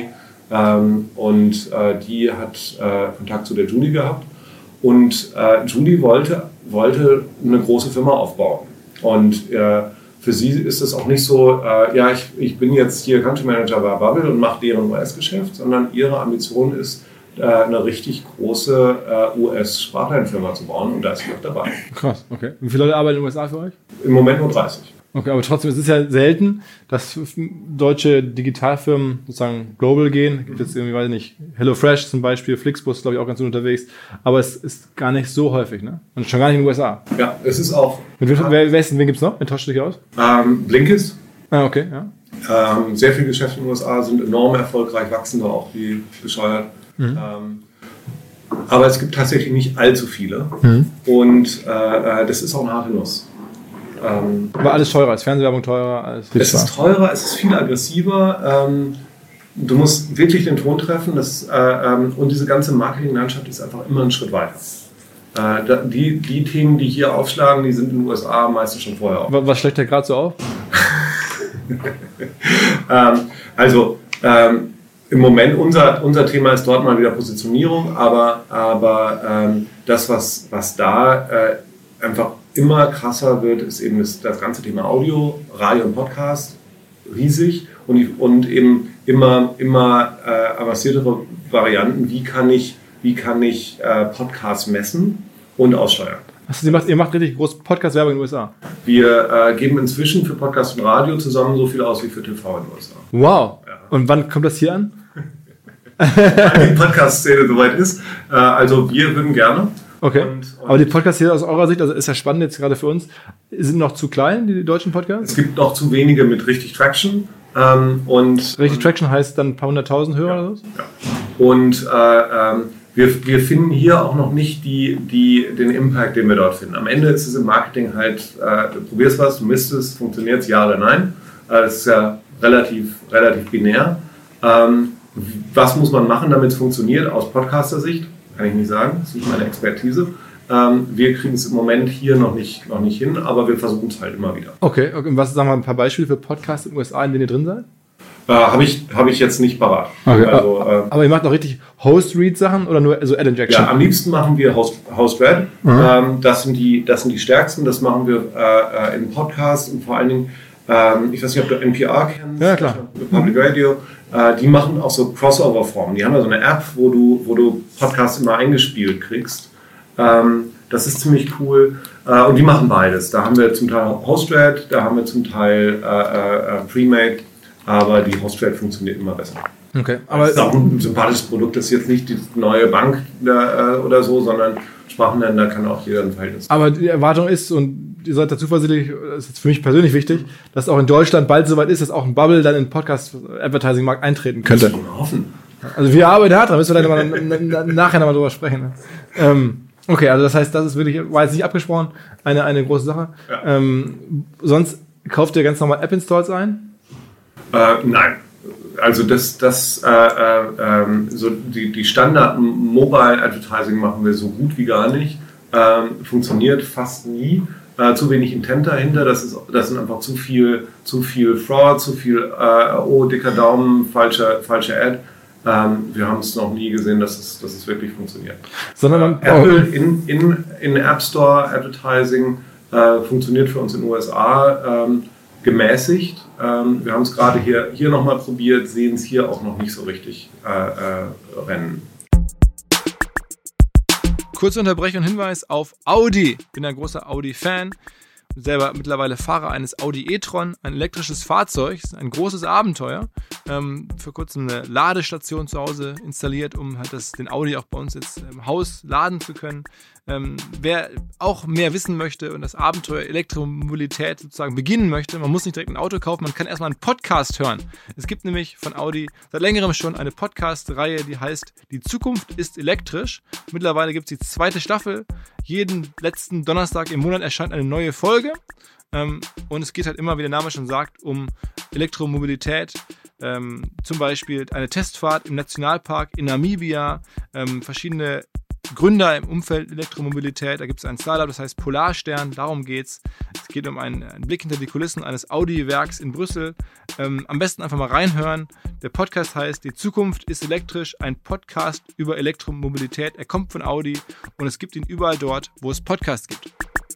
und die hat Kontakt zu der Julie gehabt. Und Julie wollte eine große Firma aufbauen. Und für sie ist es auch nicht so, ich bin jetzt hier Country Manager bei Bubble und mache deren US-Geschäft, sondern ihre Ambition ist, eine richtig große US-Sprachlernfirma zu bauen und da ist sie auch dabei. Krass, okay. Wie viele Leute arbeiten in den USA für euch? Im Moment nur 30. Okay, aber trotzdem, es ist ja selten, dass deutsche Digitalfirmen sozusagen global gehen. Gibt jetzt irgendwie, weiß ich nicht, HelloFresh zum Beispiel, Flixbus ist, glaube ich, auch ganz gut unterwegs. Aber es ist gar nicht so häufig, ne? Und schon gar nicht in den USA. Ja, es ist auch... Wen gibt es noch? Wen tauscht du dich aus? Blinkist. Ah, okay, ja. Sehr viele Geschäfte in den USA sind enorm erfolgreich, wachsen da auch wie bescheuert. Mhm. Aber es gibt tatsächlich nicht allzu viele. Mhm. Und das ist auch eine harte Nuss. Aber alles teurer, ist Fernsehwerbung teurer? Es ist teurer, es ist viel aggressiver. Du musst wirklich den Ton treffen und diese ganze Marketinglandschaft ist einfach immer einen Schritt weiter. Die Themen, die hier aufschlagen, die sind in den USA meistens schon vorher auf. Was schlägt der gerade so auf? Im Moment unser Thema ist dort mal wieder Positionierung, aber das, was da einfach immer krasser wird, ist eben das ganze Thema Audio, Radio und Podcast, riesig und eben immer avanciertere Varianten. Wie kann ich Podcasts messen und aussteuern? Also ihr macht richtig groß Podcast-Werbung in den USA? Wir geben inzwischen für Podcast und Radio zusammen so viel aus wie für TV in den USA. Wow! Ja. Und wann kommt das hier an? Wenn die Podcast-Szene soweit ist. Also wir würden gerne. Okay. Aber die Podcasts hier aus eurer Sicht, also ist ja spannend jetzt gerade für uns, sind noch zu klein, die deutschen Podcasts? Es gibt noch zu wenige mit richtig Traction. Richtig Traction heißt dann ein paar 100.000 Hörer oder so? Ja. Und wir finden hier auch noch nicht den Impact, den wir dort finden. Am Ende ist es im Marketing halt, du probierst was, du misst es, funktioniert es, ja oder nein. Das ist ja relativ binär. Was muss man machen, damit es funktioniert? Aus Podcaster-Sicht kann ich nicht sagen, das ist nicht meine Expertise. Wir kriegen es im Moment hier noch nicht hin, aber wir versuchen es halt immer wieder. Okay. Und was sagen wir ein paar Beispiele für Podcasts in den USA, in denen ihr drin seid? Habe ich jetzt nicht parat. Okay. Also, aber ihr macht auch richtig Host-Read-Sachen oder nur so Ad-Injection? Ja, am liebsten machen wir Host-Read. Mhm. Das sind die stärksten. Das machen wir in Podcasts und vor allen Dingen, ich weiß nicht, ob du NPR kennst. Ja, klar. Public Radio. Die machen auch so Crossover-Formen. Die haben da so eine App, wo du Podcasts immer eingespielt kriegst. Das ist ziemlich cool. Und die machen beides. Da haben wir zum Teil Host-Read, da haben wir zum Teil Pre-Made. Aber die Host-Read funktioniert immer besser. Okay. Aber das ist auch ein sympathisches Produkt. Das ist jetzt nicht die neue Bank oder so, sondern Sprachenländer kann auch jeder ein Verhältnis. Aber die Erwartung ist, und ihr seid da zuversichtlich, das ist jetzt für mich persönlich wichtig, dass auch in Deutschland bald soweit ist, dass auch ein Bubble dann in den Podcast-Advertising-Markt eintreten könnte. Das wir hoffen. Also wir arbeiten hart dran, müssen wir dann nachher nochmal drüber sprechen. Okay, also das heißt, das ist wirklich, war jetzt nicht abgesprochen, eine große Sache. Ja. Sonst kauft ihr ganz normal App-Installs ein? Nein. Also so die Standard-Mobile-Advertising machen wir so gut wie gar nicht. Funktioniert fast nie. zu wenig Intent dahinter, das sind einfach zu viel Fraud, zu viel, dicker Daumen, falsche Ad. Wir haben es noch nie gesehen, dass es wirklich funktioniert. Sondern Apple in App Store Advertising funktioniert für uns in den USA gemäßigt. Wir haben es gerade hier nochmal probiert, sehen es hier auch noch nicht so richtig rennen. Kurze Unterbrechung und Hinweis auf Audi. Ich bin ein großer Audi-Fan. Selber mittlerweile Fahrer eines Audi e-tron, ein elektrisches Fahrzeug, ein großes Abenteuer. Für kurzem eine Ladestation zu Hause installiert, um halt den Audi auch bei uns jetzt im Haus laden zu können. Wer auch mehr wissen möchte und das Abenteuer Elektromobilität sozusagen beginnen möchte, man muss nicht direkt ein Auto kaufen, man kann erstmal einen Podcast hören. Es gibt nämlich von Audi seit längerem schon eine Podcast-Reihe, die heißt Die Zukunft ist elektrisch. Mittlerweile gibt es die 2. Staffel. Jeden letzten Donnerstag im Monat erscheint eine neue Folge. Und es geht halt immer, wie der Name schon sagt, um Elektromobilität. Zum Beispiel eine Testfahrt im Nationalpark in Namibia, verschiedene Gründer im Umfeld Elektromobilität. Da gibt es ein Startup, das heißt Polarstern, darum geht's. Es geht um einen Blick hinter die Kulissen eines Audi-Werks in Brüssel. Am besten einfach mal reinhören. Der Podcast heißt Die Zukunft ist elektrisch, ein Podcast über Elektromobilität. Er kommt von Audi und es gibt ihn überall dort, wo es Podcasts gibt.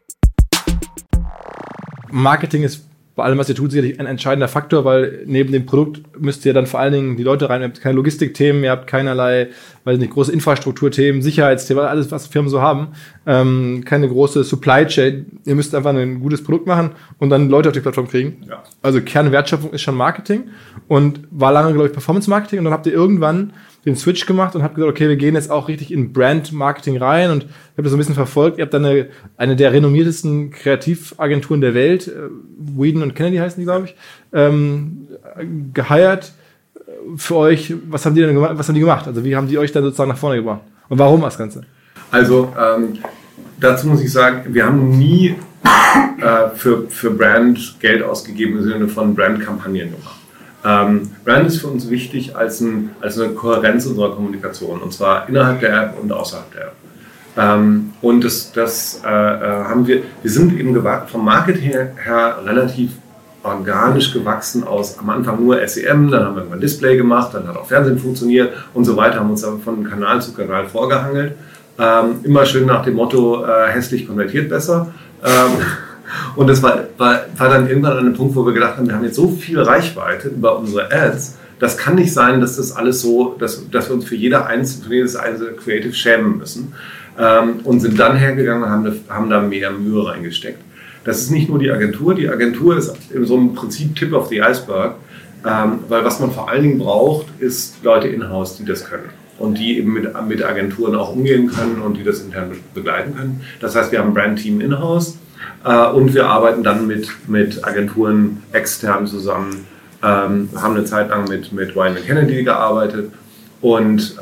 Marketing ist bei allem, was ihr tut, sicherlich ein entscheidender Faktor, weil neben dem Produkt müsst ihr dann vor allen Dingen die Leute rein, ihr habt keine Logistikthemen, ihr habt keinerlei, weiß nicht, große Infrastrukturthemen, Sicherheitsthemen, alles, was Firmen so haben, keine große Supply Chain. Ihr müsst einfach ein gutes Produkt machen und dann Leute auf die Plattform kriegen. Ja. Also Kernwertschöpfung ist schon Marketing und war lange, glaube ich, Performance Marketing und dann habt ihr irgendwann den Switch gemacht und habt gesagt, okay, wir gehen jetzt auch richtig in Brand-Marketing rein und ich habe das so ein bisschen verfolgt. Ihr habt dann eine der renommiertesten Kreativagenturen der Welt, Whedon & Kennedy heißen die, glaube ich, geheiert für euch. Was haben die denn gemacht? Was haben die gemacht? Also wie haben die euch dann sozusagen nach vorne gebracht? Und warum das Ganze? Also dazu muss ich sagen, wir haben nie für Brand Geld ausgegeben im Sinne von Brandkampagnen gemacht. Brand ist für uns wichtig als eine Kohärenz unserer Kommunikation, und zwar innerhalb der App und außerhalb der App. Und das haben wir sind eben vom Marketing her relativ organisch gewachsen aus am Anfang nur SEM, dann haben wir irgendwann Display gemacht, dann hat auch Fernsehen funktioniert und so weiter, haben uns aber von Kanal zu Kanal vorgehangelt. Immer schön nach dem Motto, hässlich konvertiert besser. Und das war dann irgendwann an einem Punkt, wo wir gedacht haben, wir haben jetzt so viel Reichweite über unsere Ads, das kann nicht sein, dass das alles so, dass wir uns für jedes einzelne Creative schämen müssen. Und sind dann hergegangen und haben da mehr Mühe reingesteckt. Das ist nicht nur die Agentur ist in so einem Prinzip Tip of the Iceberg, weil was man vor allen Dingen braucht, ist Leute in-house, die das können. Und die eben mit Agenturen auch umgehen können und die das intern begleiten können. Das heißt, wir haben ein Brand-Team in-house und wir arbeiten dann mit Agenturen extern zusammen, haben eine Zeit lang mit Whedon & Kennedy gearbeitet und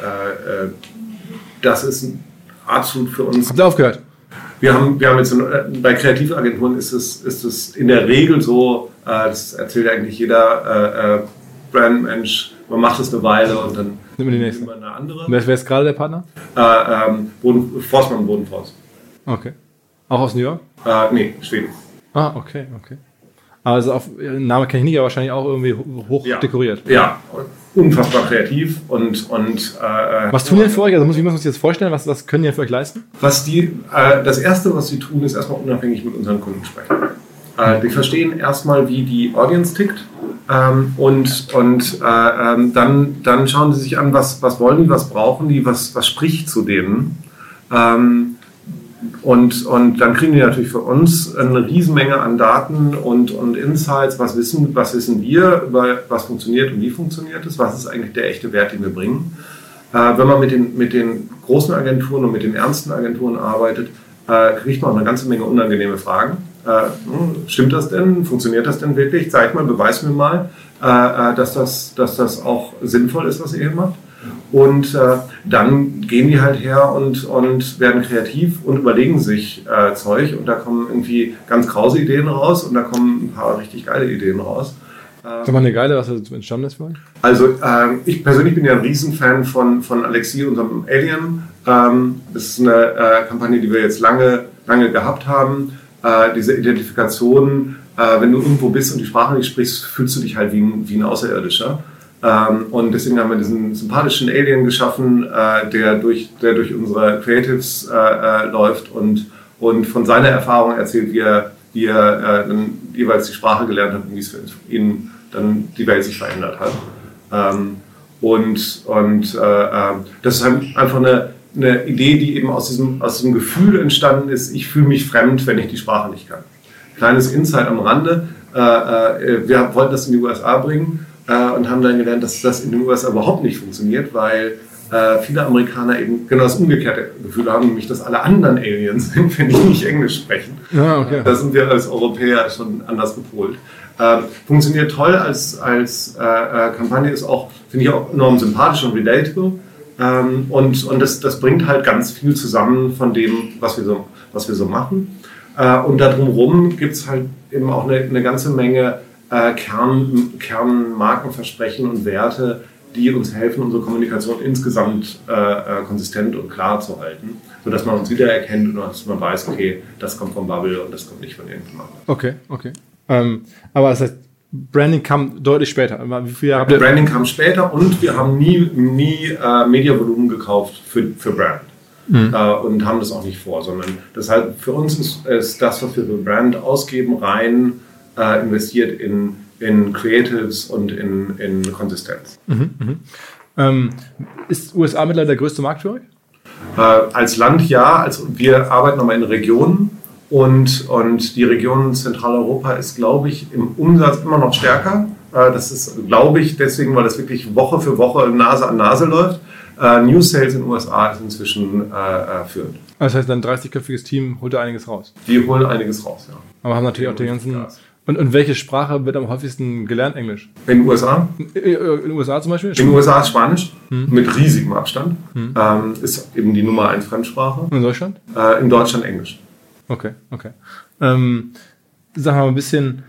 das ist absolut für uns... Habt ihr aufgehört? Wir haben jetzt bei Kreativagenturen ist es in der Regel so, das erzählt eigentlich jeder Brandmensch, man macht es eine Weile und dann nimmt man die nächste. Eine andere. Wer ist gerade der Partner? Forstmann Bodenforst. Okay. Auch aus New York? Nee, Schweden. Ah, okay. Also Name kenne ich nicht, aber wahrscheinlich auch irgendwie hoch dekoriert. Ja, unfassbar kreativ und was tun die denn für euch? Also muss man sich jetzt vorstellen, was können die denn für euch leisten? Das Erste, was sie tun, ist erstmal unabhängig mit unseren Kunden sprechen. Die verstehen erstmal, wie die Audience tickt und dann schauen sie sich an, was wollen die, was brauchen die, was spricht zu denen. Und dann kriegen die natürlich für uns eine Riesenmenge an Daten und Insights, was wissen wir über was funktioniert und wie funktioniert es, was ist eigentlich der echte Wert, den wir bringen. Wenn man mit den großen Agenturen und mit den ernsten Agenturen arbeitet, kriegt man auch eine ganze Menge unangenehme Fragen. Stimmt das denn? Funktioniert das denn wirklich? Zeig mal, beweis mir mal, dass das auch sinnvoll ist, was ihr hier macht. Und dann gehen die halt her und werden kreativ und überlegen sich Zeug und da kommen irgendwie ganz krause Ideen raus und da kommen ein paar richtig geile Ideen raus. Sag mal eine geile, was da entstanden ist für euch? Also ich persönlich bin ja ein Riesenfan von Alexi, unserem Alien. Das ist eine Kampagne, die wir jetzt lange gehabt haben. diese Identifikation, wenn du irgendwo bist und die Sprache nicht sprichst, fühlst du dich halt wie ein Außerirdischer. Und deswegen haben wir diesen sympathischen Alien geschaffen, der durch unsere Creatives läuft und von seiner Erfahrung erzählt, wie er dann jeweils die Sprache gelernt hat und wie es für ihn dann die Welt sich verändert hat. Das ist halt einfach eine Idee, die eben aus diesem Gefühl entstanden ist, ich fühle mich fremd, wenn ich die Sprache nicht kann. Kleines Insight am Rande, wir wollten das in die USA bringen und haben dann gelernt, dass das in den USA überhaupt nicht funktioniert, weil viele Amerikaner eben genau das umgekehrte Gefühl haben, nämlich dass alle anderen Aliens sind, wenn die nicht Englisch sprechen. Ja, okay. Da sind wir als Europäer schon anders gepolt. Funktioniert toll als Kampagne, ist auch, finde ich, auch enorm sympathisch und relatable. Und das bringt halt ganz viel zusammen von dem, was wir so machen. Und da drumherum gibt es halt eben auch eine ganze Menge Kernmarkenversprechen und Werte, die uns helfen, unsere Kommunikation insgesamt konsistent und klar zu halten, sodass man uns wiedererkennt und dass man weiß, okay, das kommt vom Bubble und das kommt nicht von irgendjemandem. Okay. Aber das heißt, Branding kam deutlich später. Wie viel Jahre Branding kam später und wir haben nie Mediavolumen gekauft für Brand. Und haben das auch nicht vor, sondern deshalb für uns ist das, was wir für Brand ausgeben, rein investiert in Creatives und in Konsistenz. Ist USA mittlerweile der größte Markt für euch? Als Land ja, also wir arbeiten aber in Regionen und die Region Zentraleuropa ist, glaube ich, im Umsatz immer noch stärker. Das ist, glaube ich, deswegen, weil das wirklich Woche für Woche Nase an Nase läuft. New Sales in den USA ist inzwischen führend. Das heißt, ein 30-köpfiges Team holt da einiges raus? Die holen einiges raus, ja. Aber haben natürlich auch die ganzen... Und welche Sprache wird am häufigsten gelernt? Englisch? In den USA? In den USA zum Beispiel? In den USA ist Spanisch, mit riesigem Abstand. Ist eben die Nummer 1 Fremdsprache. Und in Deutschland? In Deutschland Englisch. Okay. Sagen wir mal ein bisschen...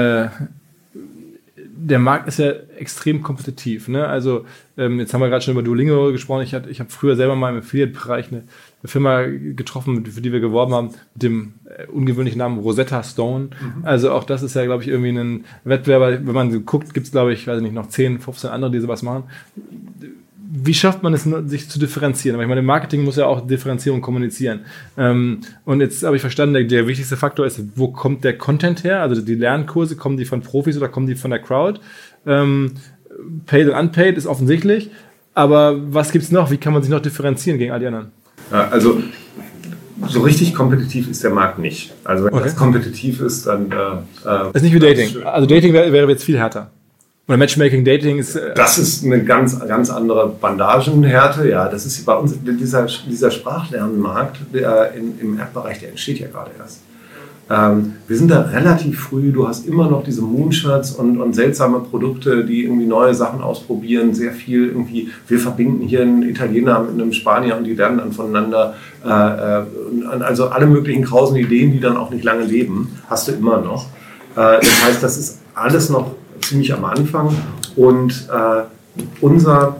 Der Markt ist ja extrem kompetitiv. Ne? Also jetzt haben wir gerade schon über Duolingo gesprochen. Ich habe früher selber mal im Affiliate-Bereich eine Firma getroffen, für die wir geworben haben, mit dem ungewöhnlichen Namen Rosetta Stone. Also auch das ist ja, glaube ich, irgendwie ein Wettbewerber. Wenn man so guckt, gibt es, glaube ich, weiß nicht, noch 10, 15 andere, die sowas machen. Wie schafft man es, sich zu differenzieren? Aber ich meine, im Marketing muss ja auch Differenzierung kommunizieren. Und jetzt habe ich verstanden, der wichtigste Faktor ist, wo kommt der Content her? Also die Lernkurse, kommen die von Profis oder kommen die von der Crowd? Paid und Unpaid ist offensichtlich. Aber was gibt es noch? Wie kann man sich noch differenzieren gegen all die anderen? Also so richtig kompetitiv ist der Markt nicht. Also wenn das kompetitiv ist, dann... das ist nicht wie Dating. Also Dating wäre jetzt viel härter. Oder Matchmaking, Dating ist... Das ist eine ganz andere Bandagenhärte. Ja, das ist bei uns dieser Sprachlernmarkt im App-Bereich, der entsteht ja gerade erst. Wir sind da relativ früh. Du hast immer noch diese Moonshots und seltsame Produkte, die irgendwie neue Sachen ausprobieren. Sehr viel irgendwie. Wir verbinden hier einen Italiener mit einem Spanier und die lernen dann voneinander. Also alle möglichen krausen Ideen, die dann auch nicht lange leben, hast du immer noch. Das heißt, das ist alles noch ziemlich am Anfang und unser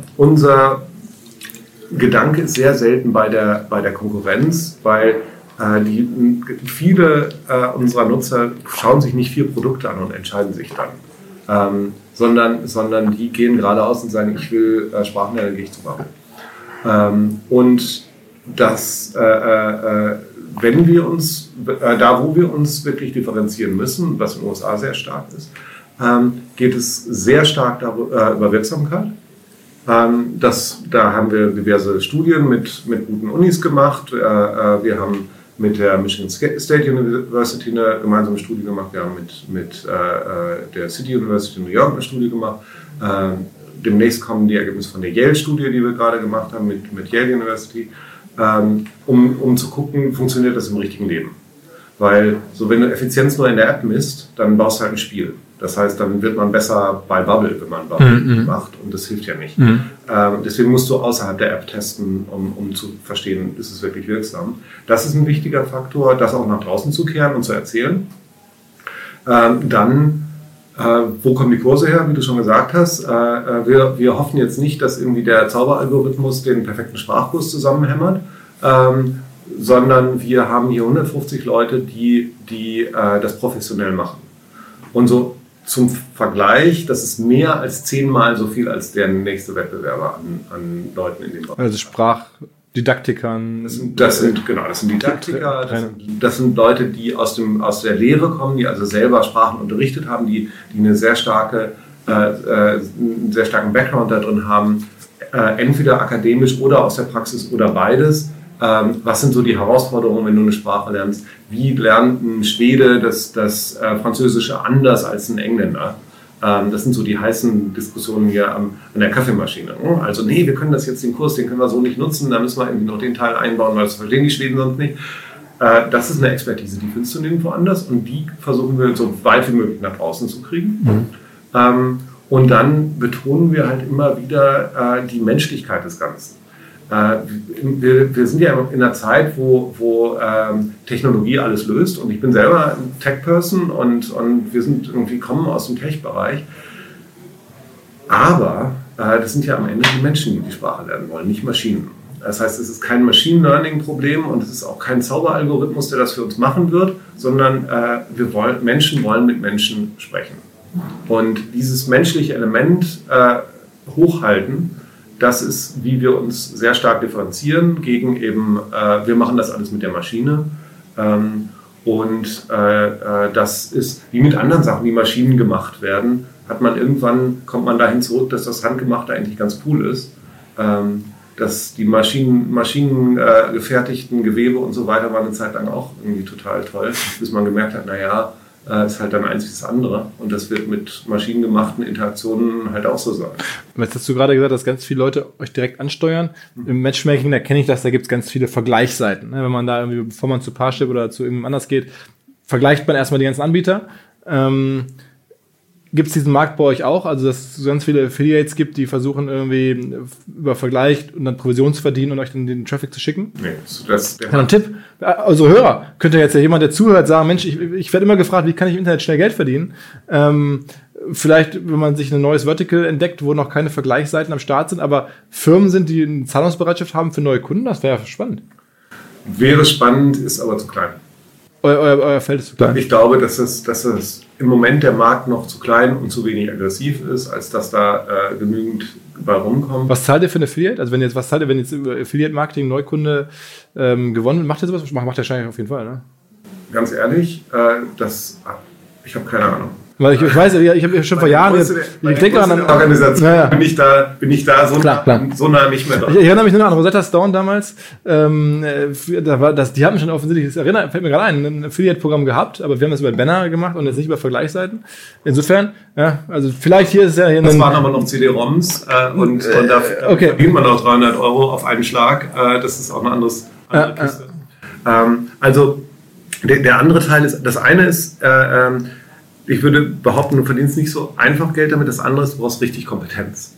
Gedanke ist sehr selten bei der Konkurrenz, weil viele unserer Nutzer schauen sich nicht 4 Produkte an und entscheiden sich dann, sondern die gehen geradeaus und sagen, ich will Sprachen lernen, dann gehe ich zu Bubble. Und das, wenn wir uns, da wo wir uns wirklich differenzieren müssen, was in den USA sehr stark ist, geht es sehr stark über Wirksamkeit. Da haben wir diverse Studien mit guten Unis gemacht. Wir haben mit der Michigan State University eine gemeinsame Studie gemacht. Wir haben mit der City University in New York eine Studie gemacht. Demnächst kommen die Ergebnisse von der Yale-Studie, die wir gerade gemacht haben mit Yale University, um zu gucken, funktioniert das im richtigen Leben. Weil so, wenn du Effizienz nur in der App misst, dann baust du halt ein Spiel. Das heißt, dann wird man besser bei Bubble, wenn man Bubble macht, und das hilft ja nicht. Deswegen musst du außerhalb der App testen, um zu verstehen, ist es wirklich wirksam. Das ist ein wichtiger Faktor, das auch nach draußen zu kehren und zu erzählen. Dann, wo kommen die Kurse her, wie du schon gesagt hast? Wir hoffen jetzt nicht, dass irgendwie der Zauberalgorithmus den perfekten Sprachkurs zusammenhämmert, sondern wir haben hier 150 Leute, die das professionell machen. Und so zum Vergleich, das ist mehr als 10-mal so viel als der nächste Wettbewerber an Leuten in dem Bereich. Also Sprachdidaktikern. Das sind Didaktiker, das sind Leute, die aus der Lehre kommen, die also selber Sprachen unterrichtet haben, die einen sehr starken Background da drin haben, entweder akademisch oder aus der Praxis oder beides. Was sind so die Herausforderungen, wenn du eine Sprache lernst? Wie lernt ein Schwede das Französische anders als ein Engländer? Das sind so die heißen Diskussionen hier an der Kaffeemaschine. Also wir können den Kurs, den können wir so nicht nutzen, da müssen wir irgendwie noch den Teil einbauen, weil das verstehen die Schweden sonst nicht. Das ist eine Expertise, die findest du nirgendwo anders und die versuchen wir so weit wie möglich nach draußen zu kriegen. Und dann betonen wir halt immer wieder die Menschlichkeit des Ganzen. Wir sind ja in einer Zeit, wo Technologie alles löst und ich bin selber ein Tech-Person und wir kommen aus dem Tech-Bereich. Aber das sind ja am Ende die Menschen, die die Sprache lernen wollen, nicht Maschinen. Das heißt, es ist kein Machine Learning-Problem und es ist auch kein Zauberalgorithmus, der das für uns machen wird, sondern Menschen wollen mit Menschen sprechen. Und dieses menschliche Element hochhalten, das ist, wie wir uns sehr stark differenzieren gegen eben, wir machen das alles mit der Maschine. Das ist, wie mit anderen Sachen, die Maschinen gemacht werden, kommt man dahin zurück, dass das Handgemachte eigentlich ganz cool ist. Dass die maschinengefertigten Gewebe und so weiter waren eine Zeit lang auch irgendwie total toll, bis man gemerkt hat, ist halt dann eins wie das andere. Und das wird mit maschinengemachten Interaktionen halt auch so sein. Jetzt hast du gerade gesagt, dass ganz viele Leute euch direkt ansteuern. Im Matchmaking, da kenne ich das, da gibt es ganz viele Vergleichsseiten. Wenn man da irgendwie, bevor man zu Parship oder zu irgendjemand anders geht, vergleicht man erstmal die ganzen Anbieter. Gibt es diesen Markt bei euch auch? Also, dass es ganz viele Affiliates gibt, die versuchen irgendwie über Vergleich und dann Provision zu verdienen und euch dann den Traffic zu schicken? Nee, das ist ein Tipp. Also Hörer, könnte jetzt ja jemand, der zuhört, sagen, Mensch, ich werde immer gefragt, wie kann ich im Internet schnell Geld verdienen? Vielleicht, wenn man sich ein neues Vertical entdeckt, wo noch keine Vergleichsseiten am Start sind, aber Firmen sind, die eine Zahlungsbereitschaft haben für neue Kunden, das wäre ja spannend. Wäre spannend, ist aber zu klein. Euer Feld ist zu klein. Ich glaube, dass es im Moment der Markt noch zu klein und zu wenig aggressiv ist, als dass da genügend bei rumkommt. Was zahlt ihr für ein Affiliate? Also wenn jetzt über Affiliate-Marketing Neukunde gewonnen wird, macht ihr sowas? Macht ihr wahrscheinlich auf jeden Fall, ne? Ganz ehrlich, ich habe keine Ahnung. Weil ich weiß, ich habe schon vor Jahren, ich denke an eine Organisation, bin ich da so nah nicht mehr dran. Ich erinnere mich nur an Rosetta Stone damals, die haben schon offensichtlich, fällt mir gerade ein Affiliate-Programm gehabt, aber wir haben das über Banner gemacht und jetzt nicht über Vergleichsseiten. Insofern, ja, also vielleicht hier ist ja hier das waren aber noch CD-ROMs und da verdient man auch 300 € auf einen Schlag. Das ist auch eine andere Kiste. Also der andere Teil ist, das eine ist, ich würde behaupten, du verdienst nicht so einfach Geld damit. Das andere ist, du brauchst richtig Kompetenz.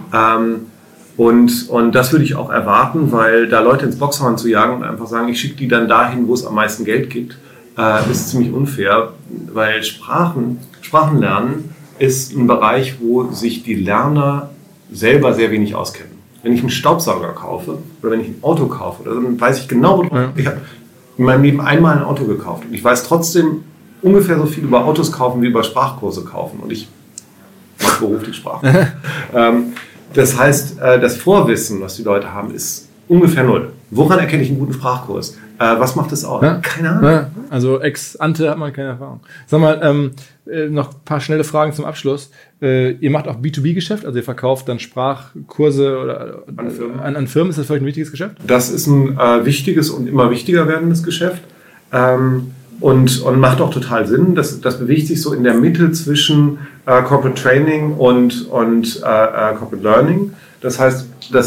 Und das würde ich auch erwarten, weil da Leute ins Boxhorn zu jagen und einfach sagen, ich schicke die dann dahin, wo es am meisten Geld gibt, ist ziemlich unfair, weil Sprachenlernen ist ein Bereich, wo sich die Lerner selber sehr wenig auskennen. Wenn ich einen Staubsauger kaufe oder wenn ich ein Auto kaufe, dann weiß ich genau, ich habe in meinem Leben einmal ein Auto gekauft und ich weiß trotzdem ungefähr so viel über Autos kaufen wie über Sprachkurse kaufen. Und ich mache beruflich Sprache. Das heißt, das Vorwissen, was die Leute haben, ist ungefähr 0. Woran erkenne ich einen guten Sprachkurs? Was macht das aus? Ja? Keine Ahnung. Ja. Also ex ante hat man keine Erfahrung. Sag mal, noch ein paar schnelle Fragen zum Abschluss. Ihr macht auch B2B-Geschäft, also ihr verkauft dann Sprachkurse oder an Firmen. Ist das vielleicht ein wichtiges Geschäft? Das ist ein wichtiges und immer wichtiger werdendes Geschäft. Und macht auch total Sinn. Das bewegt sich so in der Mitte zwischen Corporate Training und Corporate Learning. Das heißt, das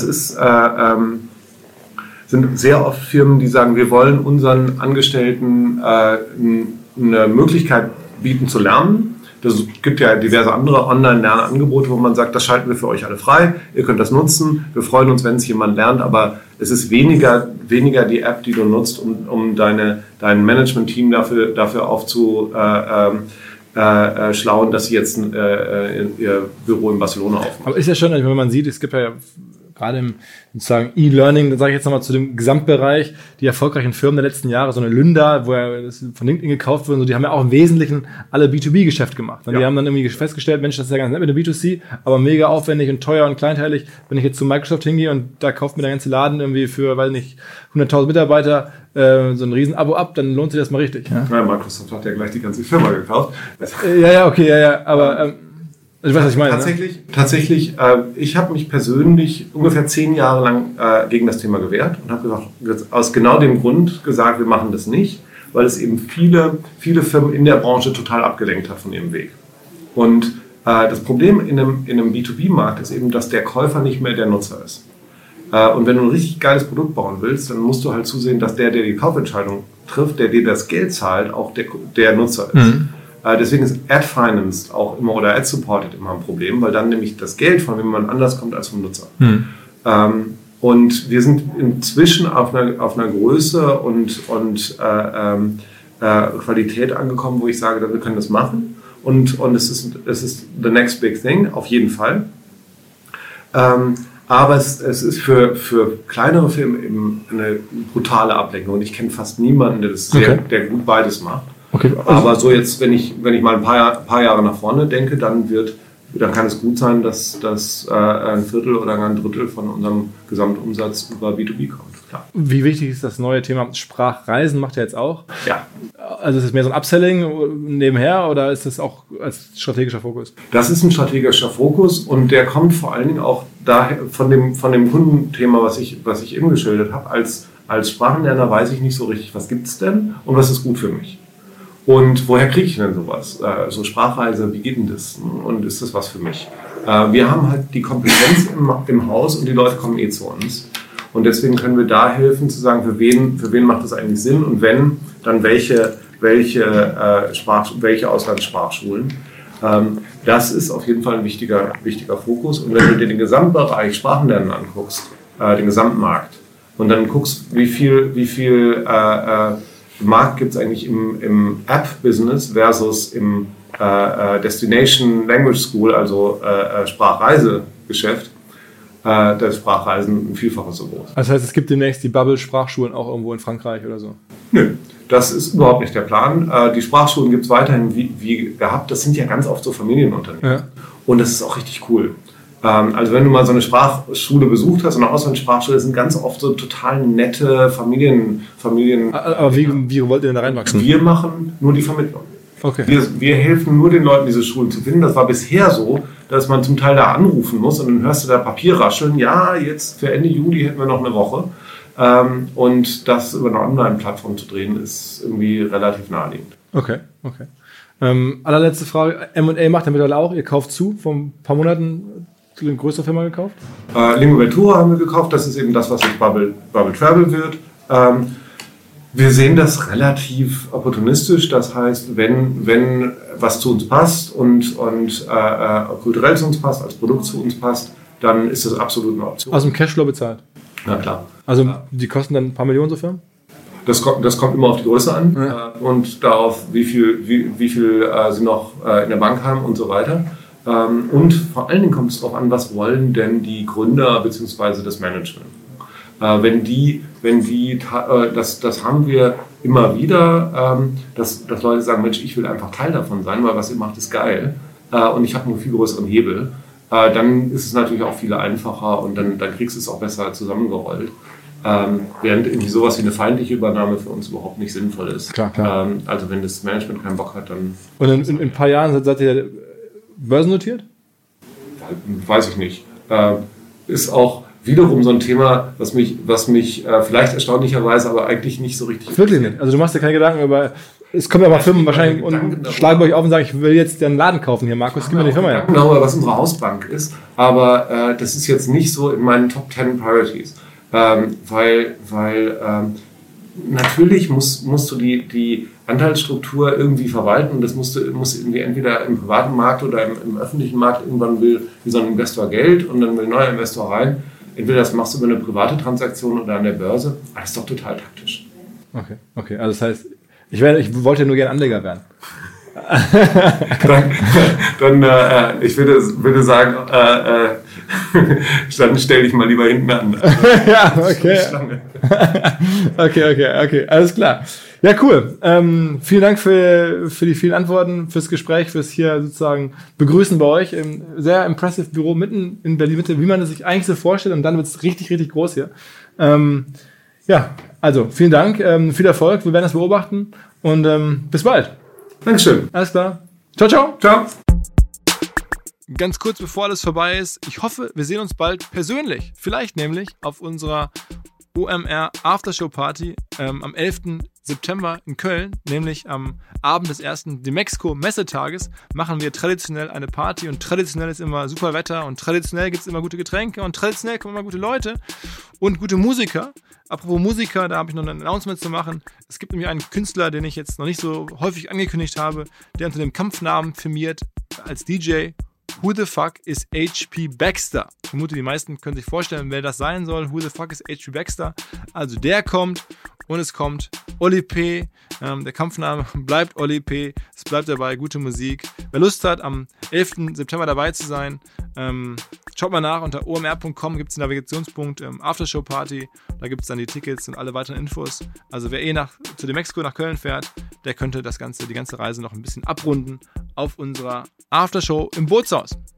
sind sehr oft Firmen, die sagen, wir wollen unseren Angestellten eine Möglichkeit bieten zu lernen. Es gibt ja diverse andere Online-Lernangebote, wo man sagt, das schalten wir für euch alle frei, ihr könnt das nutzen, wir freuen uns, wenn es jemand lernt, aber es ist weniger die App, die du nutzt, um dein Management-Team dafür aufzuschlauen, dass sie jetzt ihr Büro in Barcelona aufmachen. Aber ist ja schon, wenn man sieht, es gibt ja gerade im sozusagen E-Learning, da sage ich jetzt nochmal zu dem Gesamtbereich, die erfolgreichen Firmen der letzten Jahre, so eine Lynda, wo ja das von LinkedIn gekauft wurde, so, die haben ja auch im Wesentlichen alle B2B-Geschäft gemacht. Und die haben dann irgendwie festgestellt, Mensch, das ist ja ganz nett mit dem B2C, aber mega aufwendig und teuer und kleinteilig. Wenn ich jetzt zu Microsoft hingehe und da kauft mir der ganze Laden irgendwie für, weiß nicht, 100.000 Mitarbeiter so ein Riesen-Abo ab, dann lohnt sich das mal richtig. Ja? Ja, Microsoft hat ja gleich die ganze Firma gekauft. Aber ich weiß, was ich meine. Tatsächlich, ich habe mich persönlich ungefähr 10 Jahre lang gegen das Thema gewehrt und habe aus genau dem Grund gesagt, wir machen das nicht, weil es eben viele Firmen in der Branche total abgelenkt hat von ihrem Weg. Und das Problem in einem B2B-Markt ist eben, dass der Käufer nicht mehr der Nutzer ist. Und wenn du ein richtig geiles Produkt bauen willst, dann musst du halt zusehen, dass der die Kaufentscheidung trifft, der dir das Geld zahlt, auch der Nutzer ist. Deswegen ist Ad-Financed auch immer oder Ad-Supported immer ein Problem, weil dann nämlich das Geld von jemand anders kommt als vom Nutzer. Und wir sind inzwischen auf einer Größe und Qualität angekommen, wo ich sage, wir können das machen. Und es ist the next big thing, auf jeden Fall. Aber es ist für kleinere Firmen eben eine brutale Ablenkung. Und ich kenne fast niemanden, der gut beides macht. Okay. Aber so jetzt, wenn ich mal ein paar Jahre nach vorne denke, dann kann es gut sein, dass ein Viertel oder ein Drittel von unserem Gesamtumsatz über B2B kommt. Klar. Wie wichtig ist das neue Thema Sprachreisen? Macht ihr jetzt auch? Ja. Also ist es mehr so ein Upselling nebenher oder ist das auch als strategischer Fokus? Das ist ein strategischer Fokus und der kommt vor allen Dingen auch daher von dem Kundenthema, was ich eben geschildert habe. Als Sprachenlerner weiß ich nicht so richtig, was gibt es denn und was ist gut für mich. Und woher kriege ich denn sowas? So Sprachreise, wie geht denn das? Und ist das was für mich? Wir haben halt die Kompetenz im Haus und die Leute kommen zu uns. Und deswegen können wir da helfen, zu sagen, für wen macht das eigentlich Sinn und wenn, dann welche Auslandssprachschulen. Das ist auf jeden Fall ein wichtiger Fokus. Und wenn du dir den Gesamtbereich Sprachenlernen anguckst, den Gesamtmarkt, und dann guckst, wie viel Markt gibt es eigentlich im App-Business versus im Destination Language School, also Sprachreisegeschäft, das Sprachreisen ein Vielfaches so groß. Das heißt, es gibt demnächst die Bubble-Sprachschulen auch irgendwo in Frankreich oder so? Nö, das ist überhaupt nicht der Plan. Die Sprachschulen gibt es weiterhin wie gehabt. Das sind ja ganz oft so Familienunternehmen. Ja. Und das ist auch richtig cool. Also wenn du mal so eine Sprachschule besucht hast, eine Auslandssprachschule, das sind ganz oft so total nette Familien. Aber wie wollt ihr denn da reinwachsen? Wir machen nur die Vermittlung. Okay. Wir helfen nur den Leuten, diese Schulen zu finden. Das war bisher so, dass man zum Teil da anrufen muss und dann hörst du da Papier rascheln. Ja, jetzt für Ende Juli hätten wir noch eine Woche. Und das über eine Online-Plattform zu drehen, ist irgendwie relativ naheliegend. Okay. Allerletzte Frage. M&A macht ihr mittlerweile auch. Ihr kauft zu. Vor ein paar Monaten eine größere Firma gekauft? Lingo Ventura haben wir gekauft. Das ist eben das, was jetzt Bubble Travel wird. Wir sehen das relativ opportunistisch. Das heißt, wenn was zu uns passt und kulturell zu uns passt, als Produkt zu uns passt, dann ist das absolut eine Option. Aus dem Cashflow bezahlt? Na klar. Also die kosten dann ein paar Millionen so Firmen? Das kommt immer auf die Größe an und darauf, wie viel sie noch in der Bank haben und so weiter. Und vor allen Dingen kommt es darauf an, was wollen denn die Gründer bzw. das Management. Das haben wir immer wieder, dass Leute sagen, Mensch, ich will einfach Teil davon sein, weil was ihr macht, ist geil und ich habe einen viel größeren Hebel. Dann ist es natürlich auch viel einfacher und dann kriegst du es auch besser zusammengerollt. Während irgendwie sowas wie eine feindliche Übernahme für uns überhaupt nicht sinnvoll ist. Klar. Also wenn das Management keinen Bock hat, dann... Und in ein paar Jahren seid ihr börsennotiert? Weiß ich nicht. Ist auch wiederum so ein Thema, was mich vielleicht erstaunlicherweise, aber eigentlich nicht so richtig... Wirklich nicht? Also du machst dir keine Gedanken über... Es kommen ja mal Firmen wahrscheinlich und schlagen bei euch auf und sagen, ich will jetzt den Laden kaufen hier, Markus, gib mir die Firma her. Genau, was unsere Hausbank ist, aber das ist jetzt nicht so in meinen Top 10 Priorities. Weil natürlich musst du die Anteilsstruktur irgendwie verwalten und das muss irgendwie entweder im privaten Markt oder im öffentlichen Markt, irgendwann will so ein Investor Geld und dann will ein neuer Investor rein. Entweder das machst du über eine private Transaktion oder an der Börse. Das ist doch total taktisch. Okay. Also das heißt, ich wollte nur gerne Anleger werden. dann ich würde sagen, dann stell dich mal lieber hinten an. Ja, okay. Okay, alles klar. Ja, cool. Vielen Dank für die vielen Antworten, fürs Gespräch, fürs hier sozusagen Begrüßen bei euch im sehr impressive Büro mitten in Berlin-Mitte, wie man es sich eigentlich so vorstellt, und dann wird es richtig, richtig groß hier. Ja, also vielen Dank, viel Erfolg, wir werden das beobachten und bis bald. Dankeschön. Alles klar. Ciao, ciao. Ciao. Ganz kurz bevor alles vorbei ist, ich hoffe, wir sehen uns bald persönlich. Vielleicht nämlich auf unserer OMR Aftershow Party am 11. September in Köln, nämlich am Abend des ersten Demexco Messetages, machen wir traditionell eine Party, und traditionell ist immer super Wetter und traditionell gibt es immer gute Getränke und traditionell kommen immer gute Leute und gute Musiker. Apropos Musiker, da habe ich noch ein Announcement zu machen. Es gibt nämlich einen Künstler, den ich jetzt noch nicht so häufig angekündigt habe, der unter dem Kampfnamen firmiert als DJ. Who the fuck is HP Baxter? Ich vermute, die meisten können sich vorstellen, wer das sein soll. Who the fuck is HP Baxter? Also der kommt, und es kommt Oli P. Der Kampfname bleibt Oli P. Es bleibt dabei, gute Musik. Wer Lust hat, am 11. September dabei zu sein, schaut mal nach, unter omr.com gibt es den Navigationspunkt Aftershow Party. Da gibt es dann die Tickets und alle weiteren Infos. Also wer zu Demexco nach Köln fährt, der könnte die ganze Reise noch ein bisschen abrunden auf unserer Aftershow im Bootshaus.